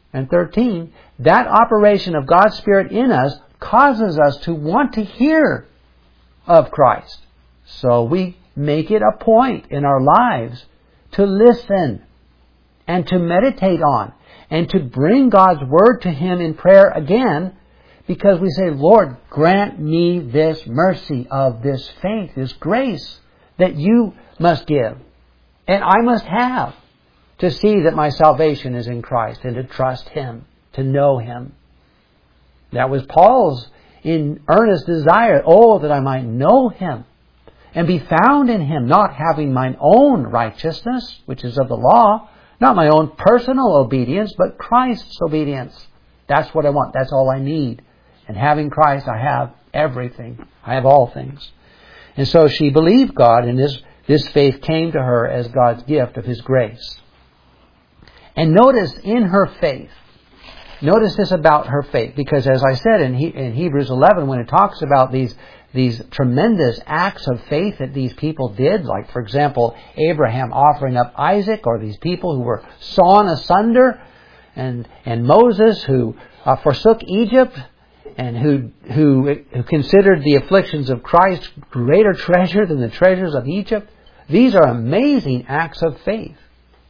and thirteen, that operation of God's Spirit in us causes us to want to hear of Christ. So we make it a point in our lives to listen and to meditate on and to bring God's Word to Him in prayer again, because we say, Lord, grant me this mercy of this faith, this grace that you must give and I must have to see that my salvation is in Christ and to trust Him, to know Him. That was Paul's in earnest desire, oh, that I might know Him and be found in Him, not having mine own righteousness, which is of the law, not my own personal obedience, but Christ's obedience. That's what I want. That's all I need. And having Christ, I have everything. I have all things. And so she believed God, and this, this faith came to her as God's gift of His grace. And notice in her faith, notice this about her faith, because as I said in, he, in Hebrews eleven, when it talks about these these tremendous acts of faith that these people did, like, for example, Abraham offering up Isaac, or these people who were sawn asunder, and and Moses who uh, forsook Egypt, and who, who who considered the afflictions of Christ greater treasure than the treasures of Egypt. These are amazing acts of faith.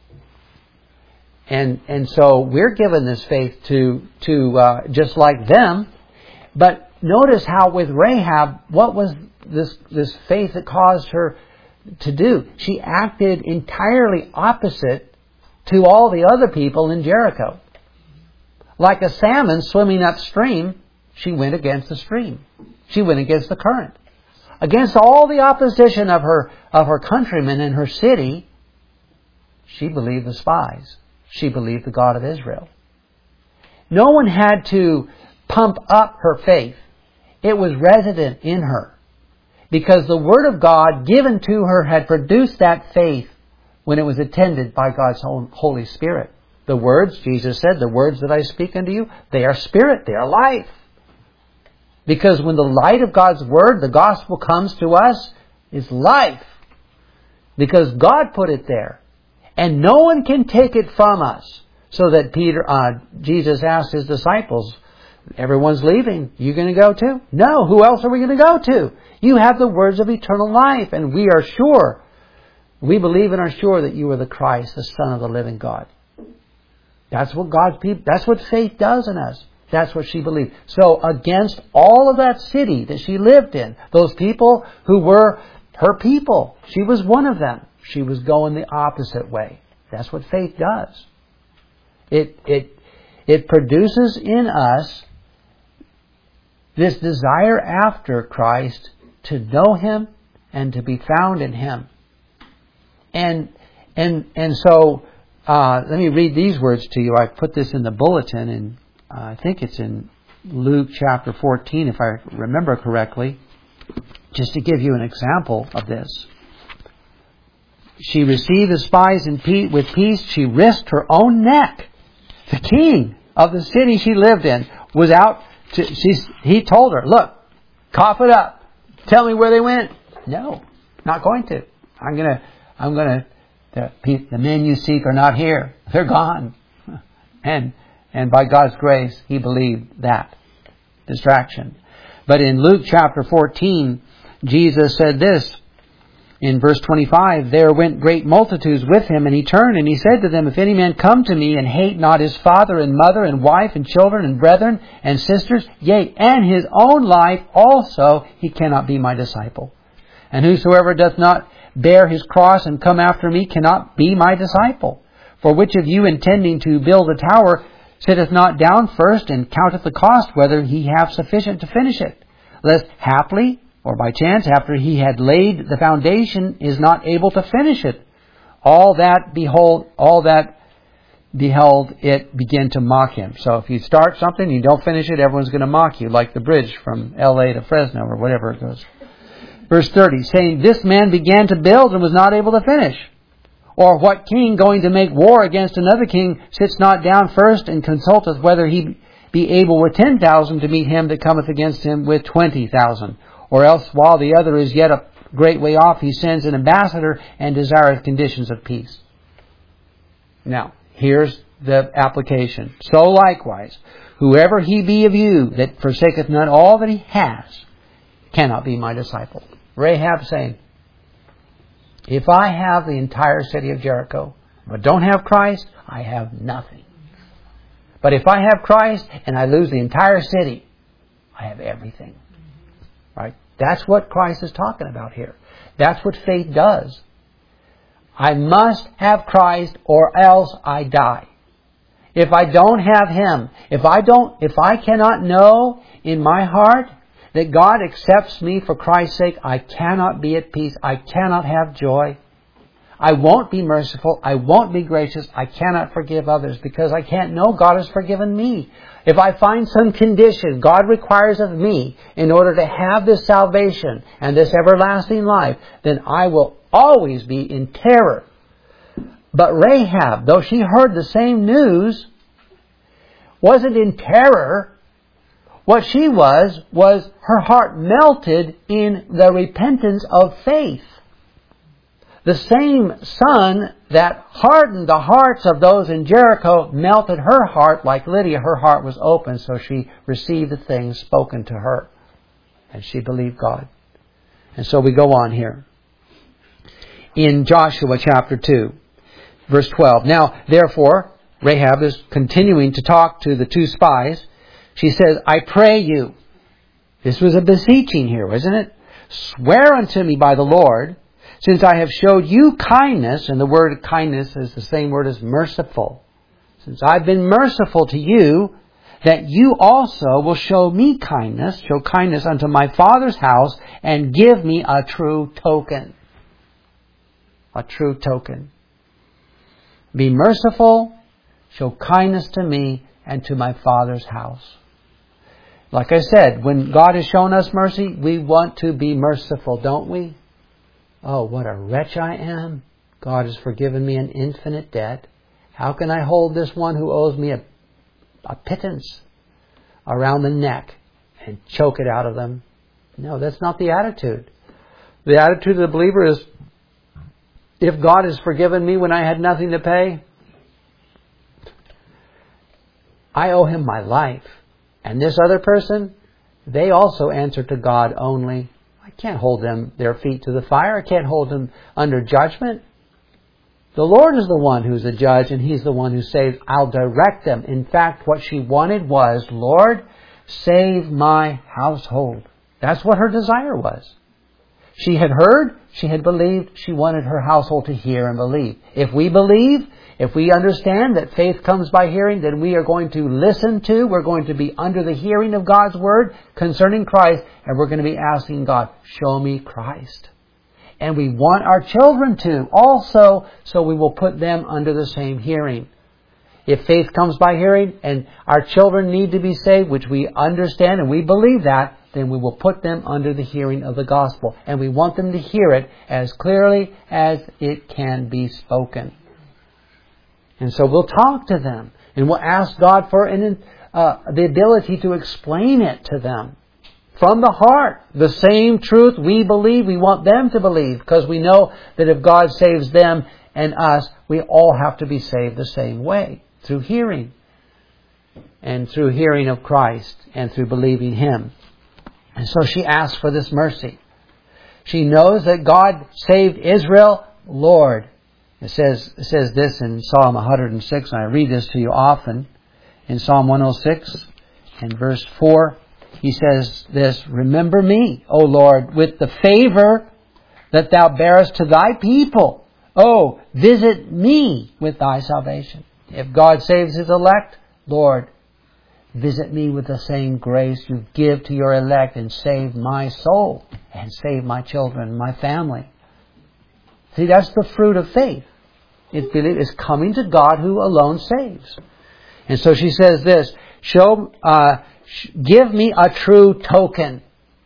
And and so we're given this faith to to uh, just like them. But notice how with Rahab, what was this this faith that caused her to do? She acted entirely opposite to all the other people in Jericho. Like a salmon swimming upstream, she went against the stream. She went against the current. Against all the opposition of her of her countrymen in her city, she believed the spies. She believed the God of Israel. No one had to pump up her faith. It was resident in her, because the Word of God given to her had produced that faith when it was attended by God's own Holy Spirit. The words, Jesus said, the words that I speak unto you, they are spirit, they are life. Because when the light of God's Word, the gospel, comes to us, it's life. Because God put it there. And no one can take it from us. So that Peter, uh, Jesus asked His disciples, everyone's leaving. You going to go too? No. Who else are we going to go to? You have the words of eternal life. And we are sure, we believe and are sure that you are the Christ, the Son of the living God. That's what God's people, that's what faith does in us. That's what she believed. So against all of that city that she lived in, those people who were her people, she was one of them. She was going the opposite way. That's what faith does. It it it produces in us this desire after Christ, to know Him and to be found in Him. And and and so uh, let me read these words to you. I put this in the bulletin, and uh, I think it's in Luke chapter fourteen, if I remember correctly, just to give you an example of this. She received the spies in peace, with peace. She risked her own neck. The king of the city she lived in was out. To, she's, he told her, look, cough it up. Tell me where they went. No, not going to. I'm going to, I'm going to, the, the men you seek are not here. They're gone. And, and by God's grace, he believed that distraction. But in Luke chapter fourteen, Jesus said this, in verse twenty-five, there went great multitudes with him, and he turned and he said to them, if any man come to me and hate not his father and mother and wife and children and brethren and sisters, yea, and his own life also, he cannot be my disciple. And whosoever doth not bear his cross and come after me cannot be my disciple. For which of you, intending to build a tower, sitteth not down first and counteth the cost, whether he have sufficient to finish it? Lest haply, or by chance, after he had laid the foundation, is not able to finish it. All that behold, all that beheld it begin to mock him. So if you start something and you don't finish it, everyone's going to mock you, like the bridge from L A to Fresno or whatever it goes. Verse thirty, saying, this man began to build and was not able to finish. Or what king going to make war against another king sits not down first and consulteth whether he be able with ten thousand to meet him that cometh against him with twenty thousand? Or else, while the other is yet a great way off, he sends an ambassador and desireth conditions of peace. Now, here's the application. So likewise, whoever he be of you that forsaketh not all that he has, cannot be my disciple. Rahab saying, if I have the entire city of Jericho, but don't have Christ, I have nothing. But if I have Christ and I lose the entire city, I have everything. Right? That's what Christ is talking about here. That's what faith does. I must have Christ or else I die. If I don't have Him, if I don't, if I cannot know in my heart that God accepts me for Christ's sake, I cannot be at peace. I cannot have joy. I won't be merciful. I won't be gracious. I cannot forgive others because I can't know God has forgiven me. If I find some condition God requires of me in order to have this salvation and this everlasting life, then I will always be in terror. But Rahab, though she heard the same news, wasn't in terror. What she was, was her heart melted in the repentance of faith. The same sun that hardened the hearts of those in Jericho melted her heart like Lydia. Her heart was open, so she received the things spoken to her. And she believed God. And so we go on here. In Joshua chapter two, verse twelve. Now, therefore, Rahab is continuing to talk to the two spies. She says, I pray you. This was a beseeching here, wasn't it? Swear unto me by the Lord, since I have showed you kindness, and the word kindness is the same word as merciful. Since I've been merciful to you, that you also will show me kindness, show kindness unto my father's house, and give me a true token. A true token. Be merciful, show kindness to me and to my father's house. Like I said, when God has shown us mercy, we want to be merciful, don't we? Oh, what a wretch I am. God has forgiven me an infinite debt. How can I hold this one who owes me a, a pittance around the neck and choke it out of them? No, that's not the attitude. The attitude of the believer is, if God has forgiven me when I had nothing to pay, I owe Him my life. And this other person, they also answer to God only. I can't hold them, their feet to the fire. I can't hold them under judgment. The Lord is the one who's the judge, and He's the one who saves. I'll direct them. In fact, what she wanted was, Lord, save my household. That's what her desire was. She had heard, she had believed, she wanted her household to hear and believe. If we believe, if we understand that faith comes by hearing, then we are going to listen to, we're going to be under the hearing of God's Word concerning Christ, and we're going to be asking God, show me Christ. And we want our children to also, so we will put them under the same hearing. If faith comes by hearing, and our children need to be saved, which we understand and we believe that, then we will put them under the hearing of the gospel. And we want them to hear it as clearly as it can be spoken. And so we'll talk to them. And we'll ask God for an, uh, the ability to explain it to them. From the heart. The same truth we believe, we want them to believe. Because we know that if God saves them and us, we all have to be saved the same way. Through hearing. And through hearing of Christ. And through believing Him. And so she asks for this mercy. She knows that God saved Israel. Lord, it says, it says this in Psalm one hundred six, and I read this to you often. In Psalm one oh six, in verse four, he says this, remember me, O Lord, with the favor that Thou bearest to Thy people. Oh, visit me with Thy salvation. If God saves His elect, Lord, visit me with the same grace you give to your elect and save my soul and save my children, my family. See, that's the fruit of faith. It's, it's coming to God who alone saves. And so she says this, show, uh, give me a true token.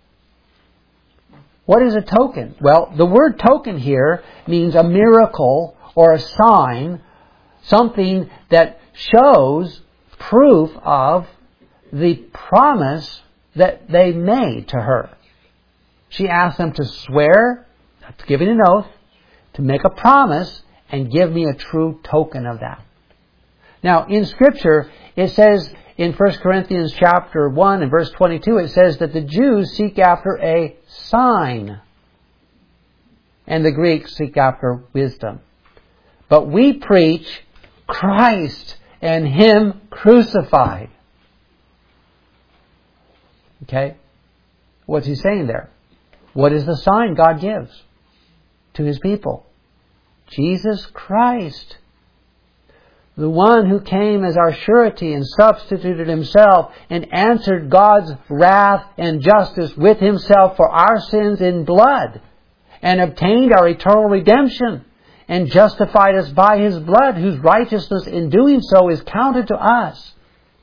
What is a token? Well, the word token here means a miracle or a sign, something that shows proof of the promise that they made to her. She asked them to swear, that's giving an oath, to make a promise and give me a true token of that. Now, in Scripture, it says in First Corinthians chapter one and verse twenty-two, it says that the Jews seek after a sign, and the Greeks seek after wisdom. But we preach Christ and Him crucified. Okay? What's he saying there? What is the sign God gives to His people? Jesus Christ. The one who came as our surety and substituted Himself and answered God's wrath and justice with Himself for our sins in blood, and obtained our eternal redemption, and justified us by His blood, whose righteousness in doing so is counted to us.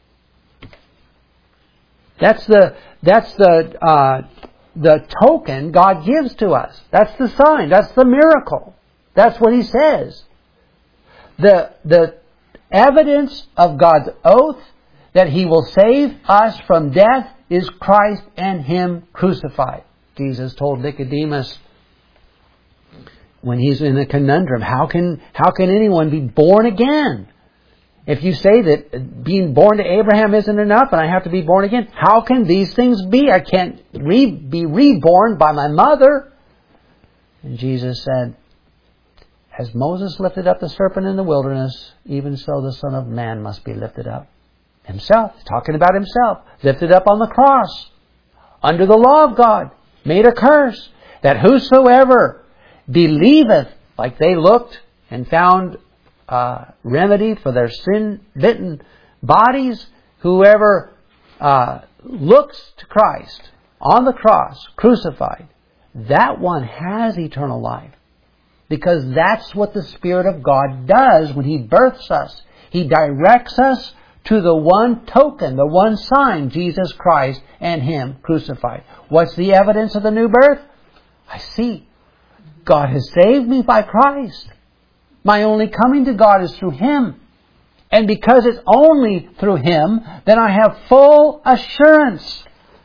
That's the that's the uh, the token God gives to us. That's the sign. That's the miracle. That's what He says. The the evidence of God's oath that He will save us from death is Christ and Him crucified. Jesus told Nicodemus when he's in a conundrum, how can how can anyone be born again? If you say that being born to Abraham isn't enough and I have to be born again, how can these things be? I can't re- be reborn by my mother. And Jesus said, as Moses lifted up the serpent in the wilderness, even so the Son of Man must be lifted up. Himself, talking about Himself, lifted up on the cross, under the law of God, made a curse, that whosoever believeth, like they looked and found uh, remedy for their sin-bitten bodies, whoever uh, looks to Christ on the cross, crucified, that one has eternal life. Because that's what the Spirit of God does when He births us. He directs us to the one token, the one sign, Jesus Christ and Him crucified. What's the evidence of the new birth? I see. God has saved me by Christ. My only coming to God is through Him. And because it's only through Him, then I have full assurance.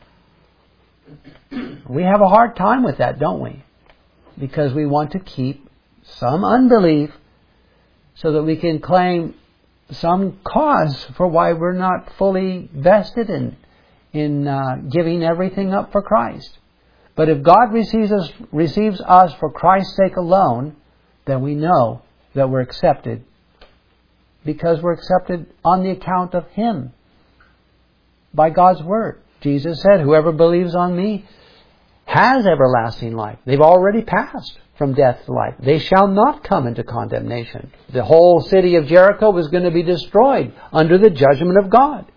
We have a hard time with that, don't we? Because we want to keep some unbelief so that we can claim some cause for why we're not fully vested in, in uh, giving everything up for Christ. But if God receives us, receives us for Christ's sake alone, then we know that we're accepted because we're accepted on the account of Him by God's Word. Jesus said, whoever believes on me has everlasting life. They've already passed from death to life. They shall not come into condemnation. The whole city of Jericho was going to be destroyed under the judgment of God.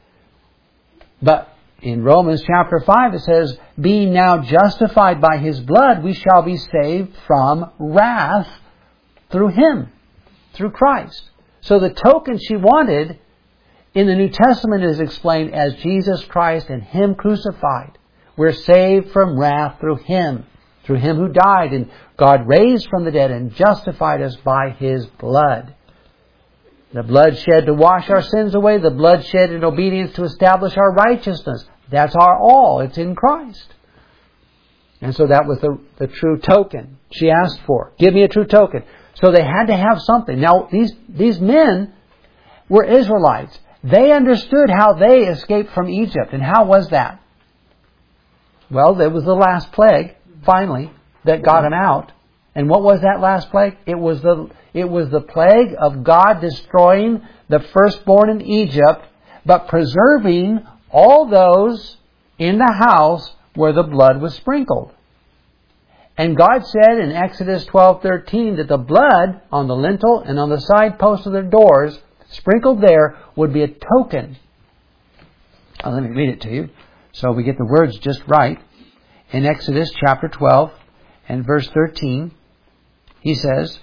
But in Romans chapter five it says, being now justified by His blood, we shall be saved from wrath through Him, through Christ. So the token she wanted in the New Testament is explained as Jesus Christ and Him crucified. We're saved from wrath through Him, through Him who died and God raised from the dead and justified us by His blood. The blood shed to wash our sins away, the blood shed in obedience to establish our righteousness. That's our all. It's in Christ. And so that was the, the true token she asked for. Give me a true token. So they had to have something. Now, these, these men were Israelites. They understood how they escaped from Egypt. And how was that? Well, there was the last plague, finally, that got them out. And what was that last plague? It was the it was the plague of God destroying the firstborn in Egypt, but preserving all those in the house where the blood was sprinkled. And God said in Exodus twelve thirteen that the blood on the lintel and on the side posts of their doors, sprinkled there, would be a token. Oh, let me read it to you so we get the words just right. In Exodus chapter twelve and verse thirteen, he says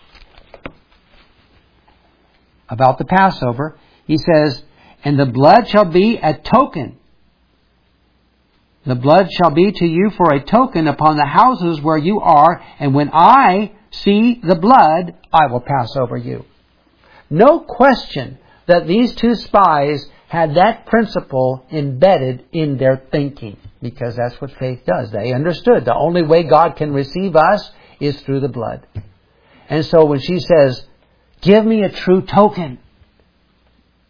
about the Passover, he says, and the blood shall be a token. The blood shall be to you for a token upon the houses where you are, and when I see the blood, I will pass over you. No question that these two spies had that principle embedded in their thinking, because that's what faith does. They understood the only way God can receive us is through the blood. And so when she says, give me a true token,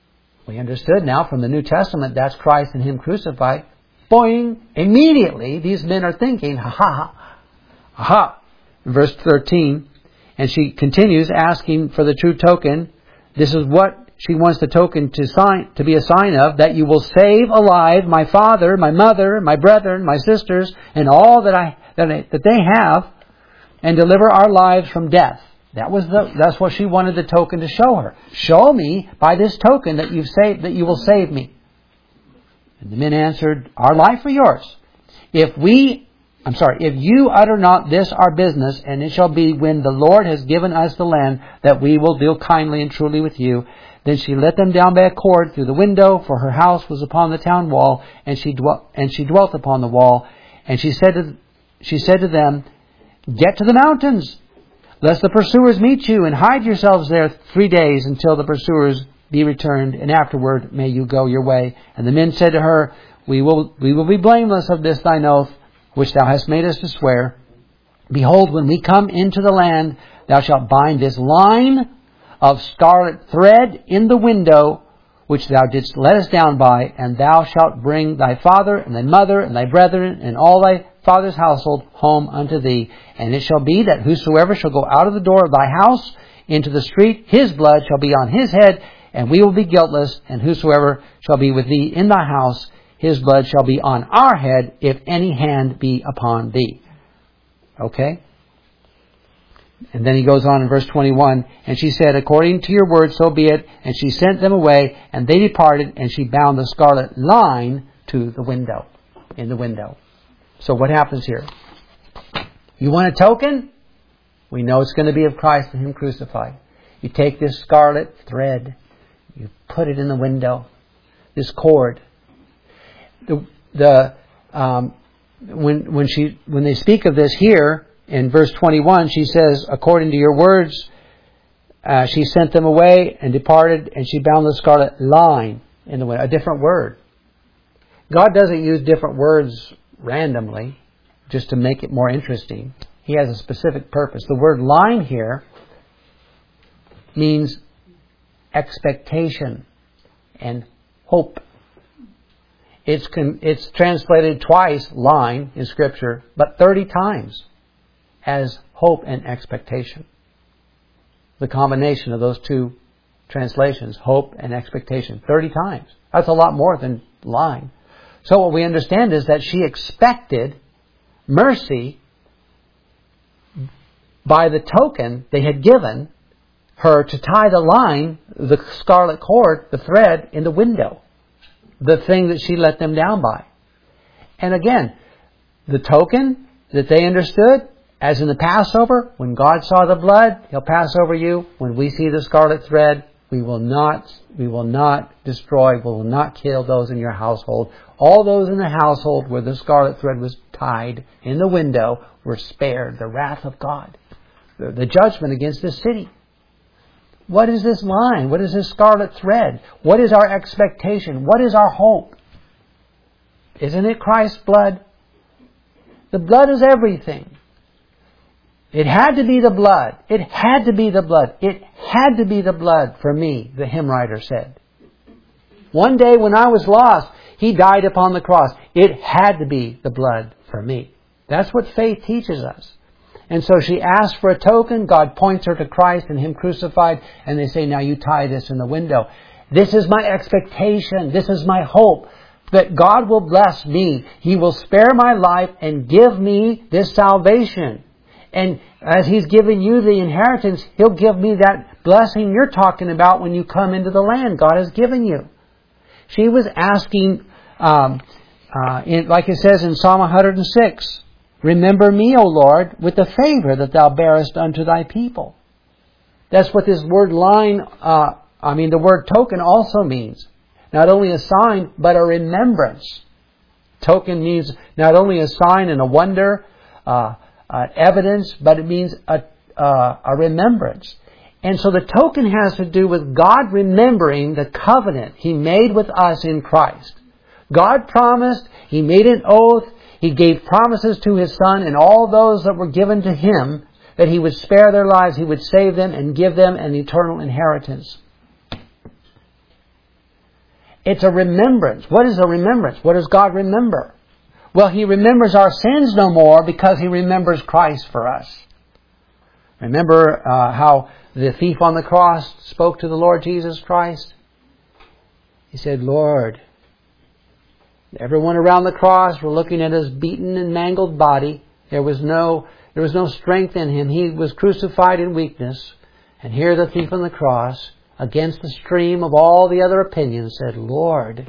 We understood now from the New Testament that's Christ and Him crucified. Boing! Immediately these men are thinking, ha ha, ha ha. Verse thirteen, and she continues asking for the true token. This is what she wants the token to sign, to be a sign of, that you will save alive my father, my mother, my brethren, my sisters, and all that I that, I, that they have, and deliver our lives from death. That was the that's what she wanted the token to show her. Show me by this token that you've saved that you will save me. And the men answered, our life or yours? If we I'm sorry, if you utter not this our business, and it shall be when the Lord has given us the land, that we will deal kindly and truly with you. Then she let them down by a cord through the window, for her house was upon the town wall, and she dwelt and she dwelt upon the wall. And she said to she said to them, get to the mountains, lest the pursuers meet you, and hide yourselves there three days until the pursuers be returned, and afterward may you go your way. And the men said to her, We will we will be blameless of this thine oath, which thou hast made us to swear. Behold, when we come into the land, thou shalt bind this line of scarlet thread in the window, which thou didst let us down by, and thou shalt bring thy father and thy mother and thy brethren and all thy father's household home unto thee. And it shall be that whosoever shall go out of the door of thy house into the street, his blood shall be on his head, and we will be guiltless. And whosoever shall be with thee in thy house, his blood shall be on our head, if any hand be upon thee. Okay? And then he goes on in verse twenty-one, and she said, according to your word, so be it. And she sent them away, and they departed, and she bound the scarlet line to the window, in the window. So what happens here? You want a token? We know it's going to be of Christ and Him crucified. You take this scarlet thread, you put it in the window, this cord. The, the um, when when she when they speak of this here in verse twenty-one, she says, according to your words, uh, she sent them away and departed, and she bound the scarlet line in the window. A different word. God doesn't use different words randomly just to make it more interesting. He has a specific purpose. The word line here means expectation and hope. It's con- it's translated twice, line, in Scripture, but thirty times as hope and expectation. The combination of those two translations, hope and expectation, thirty times. That's a lot more than line. So what we understand is that she expected mercy by the token they had given her to tie the line, the scarlet cord, the thread, in the window. The thing that she let them down by. And again, the token that they understood, as in the Passover, when God saw the blood, He'll pass over you. When we see the scarlet thread, we will not, we will not destroy, we will not kill those in your household. All those in the household where the scarlet thread was tied in the window were spared the wrath of God, the, the judgment against this city. What is this line? What is this scarlet thread? What is our expectation? What is our hope? Isn't it Christ's blood? The blood is everything. It had to be the blood. It had to be the blood. It had to be the blood for me, the hymn writer said. One day when I was lost, He died upon the cross. It had to be the blood for me. That's what faith teaches us. And so she asked for a token. God points her to Christ and Him crucified. And they say, now you tie this in the window. This is my expectation. This is my hope. That God will bless me. He will spare my life and give me this salvation. And as He's given you the inheritance, He'll give me that blessing you're talking about when you come into the land God has given you. She was asking, um, uh, in, like it says in Psalm one hundred six, remember me, O Lord, with the favor that thou bearest unto thy people. That's what this word line, uh, I mean the word token also means. Not only a sign, but a remembrance. Token means not only a sign and a wonder, uh, uh, evidence, but it means a, uh, a remembrance. And so the token has to do with God remembering the covenant He made with us in Christ. God promised, He made an oath, He gave promises to His Son and all those that were given to Him that He would spare their lives, He would save them and give them an eternal inheritance. It's a remembrance. What is a remembrance? What does God remember? Well, He remembers our sins no more because He remembers Christ for us. Remember uh, how the thief on the cross spoke to the Lord Jesus Christ? He said, Lord, everyone around the cross were looking at His beaten and mangled body. There was no, there was no strength in Him. He was crucified in weakness. And here the thief on the cross, against the stream of all the other opinions, said, Lord,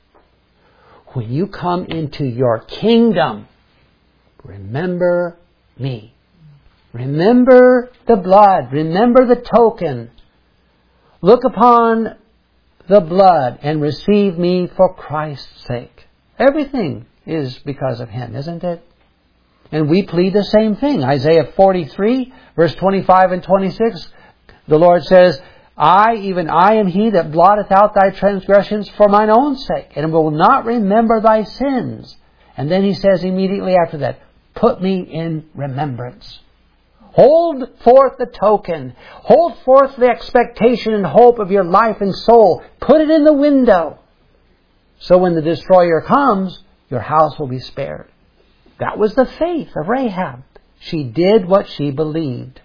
when you come into your kingdom, remember me. Remember the blood. Remember the token. Look upon the blood and receive me for Christ's sake. Everything is because of Him, isn't it? And we plead the same thing. Isaiah forty-three, verse twenty-five and twenty-six, the Lord says, I, even I am He that blotteth out thy transgressions for mine own sake, and will not remember thy sins. And then He says immediately after that, put me in remembrance. Hold forth the token. Hold forth the expectation and hope of your life and soul. Put it in the window. So when the destroyer comes, your house will be spared. That was the faith of Rahab. She did what she believed.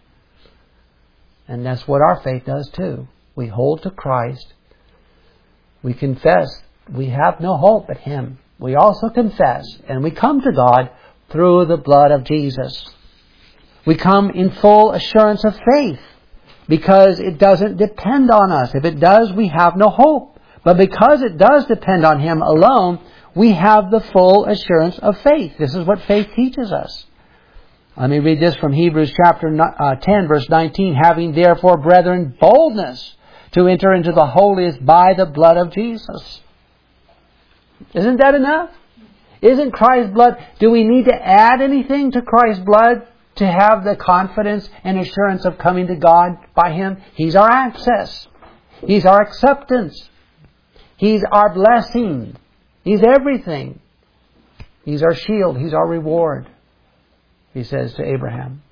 And that's what our faith does too. We hold to Christ. We confess we have no hope but Him. We also confess and we come to God through the blood of Jesus. We come in full assurance of faith because it doesn't depend on us. If it does, we have no hope. But because it does depend on Him alone, we have the full assurance of faith. This is what faith teaches us. Let me read this from Hebrews chapter ten, verse nineteen. Having therefore, brethren, boldness to enter into the holiest by the blood of Jesus. Isn't that enough? Isn't Christ's blood? Do we need to add anything to Christ's blood to have the confidence and assurance of coming to God by Him? He's our access. He's our acceptance. He's our blessing. He's everything. He's our shield. He's our reward. He says to Abraham.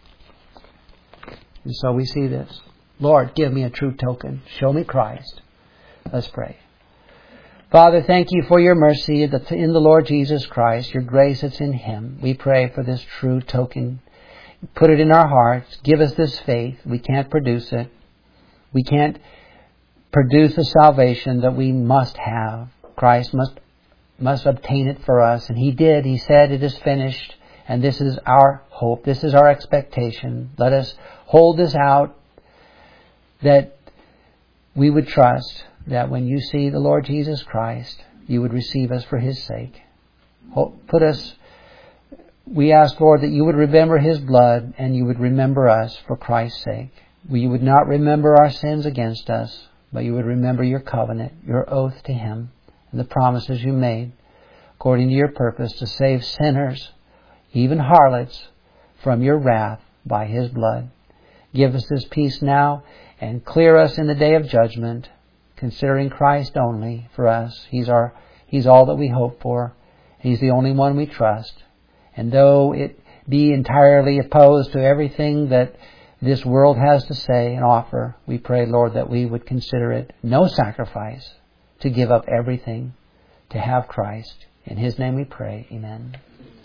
And so we see this. Lord, give me a true token. Show me Christ. Let's pray. Father, thank You for Your mercy in the Lord Jesus Christ, Your grace that's in Him. We pray for this true token. Put it in our hearts. Give us this faith. We can't produce it. We can't produce the salvation that we must have. Christ must must obtain it for us. And He did. He said, it is finished. And this is our hope. This is our expectation. Let us hold this out, that we would trust that when You see the Lord Jesus Christ, You would receive us for His sake. Put us, we ask, Lord, that You would remember His blood and You would remember us for Christ's sake. You would not remember our sins against us, but You would remember Your covenant, Your oath to Him, and the promises You made according to Your purpose to save sinners, even harlots, from Your wrath by His blood. Give us this peace now and clear us in the day of judgment, considering Christ only for us. He's our, He's all that we hope for. He's the only one we trust. And though it be entirely opposed to everything that this world has to say and offer, we pray, Lord, that we would consider it no sacrifice to give up everything to have Christ. In His name we pray. Amen.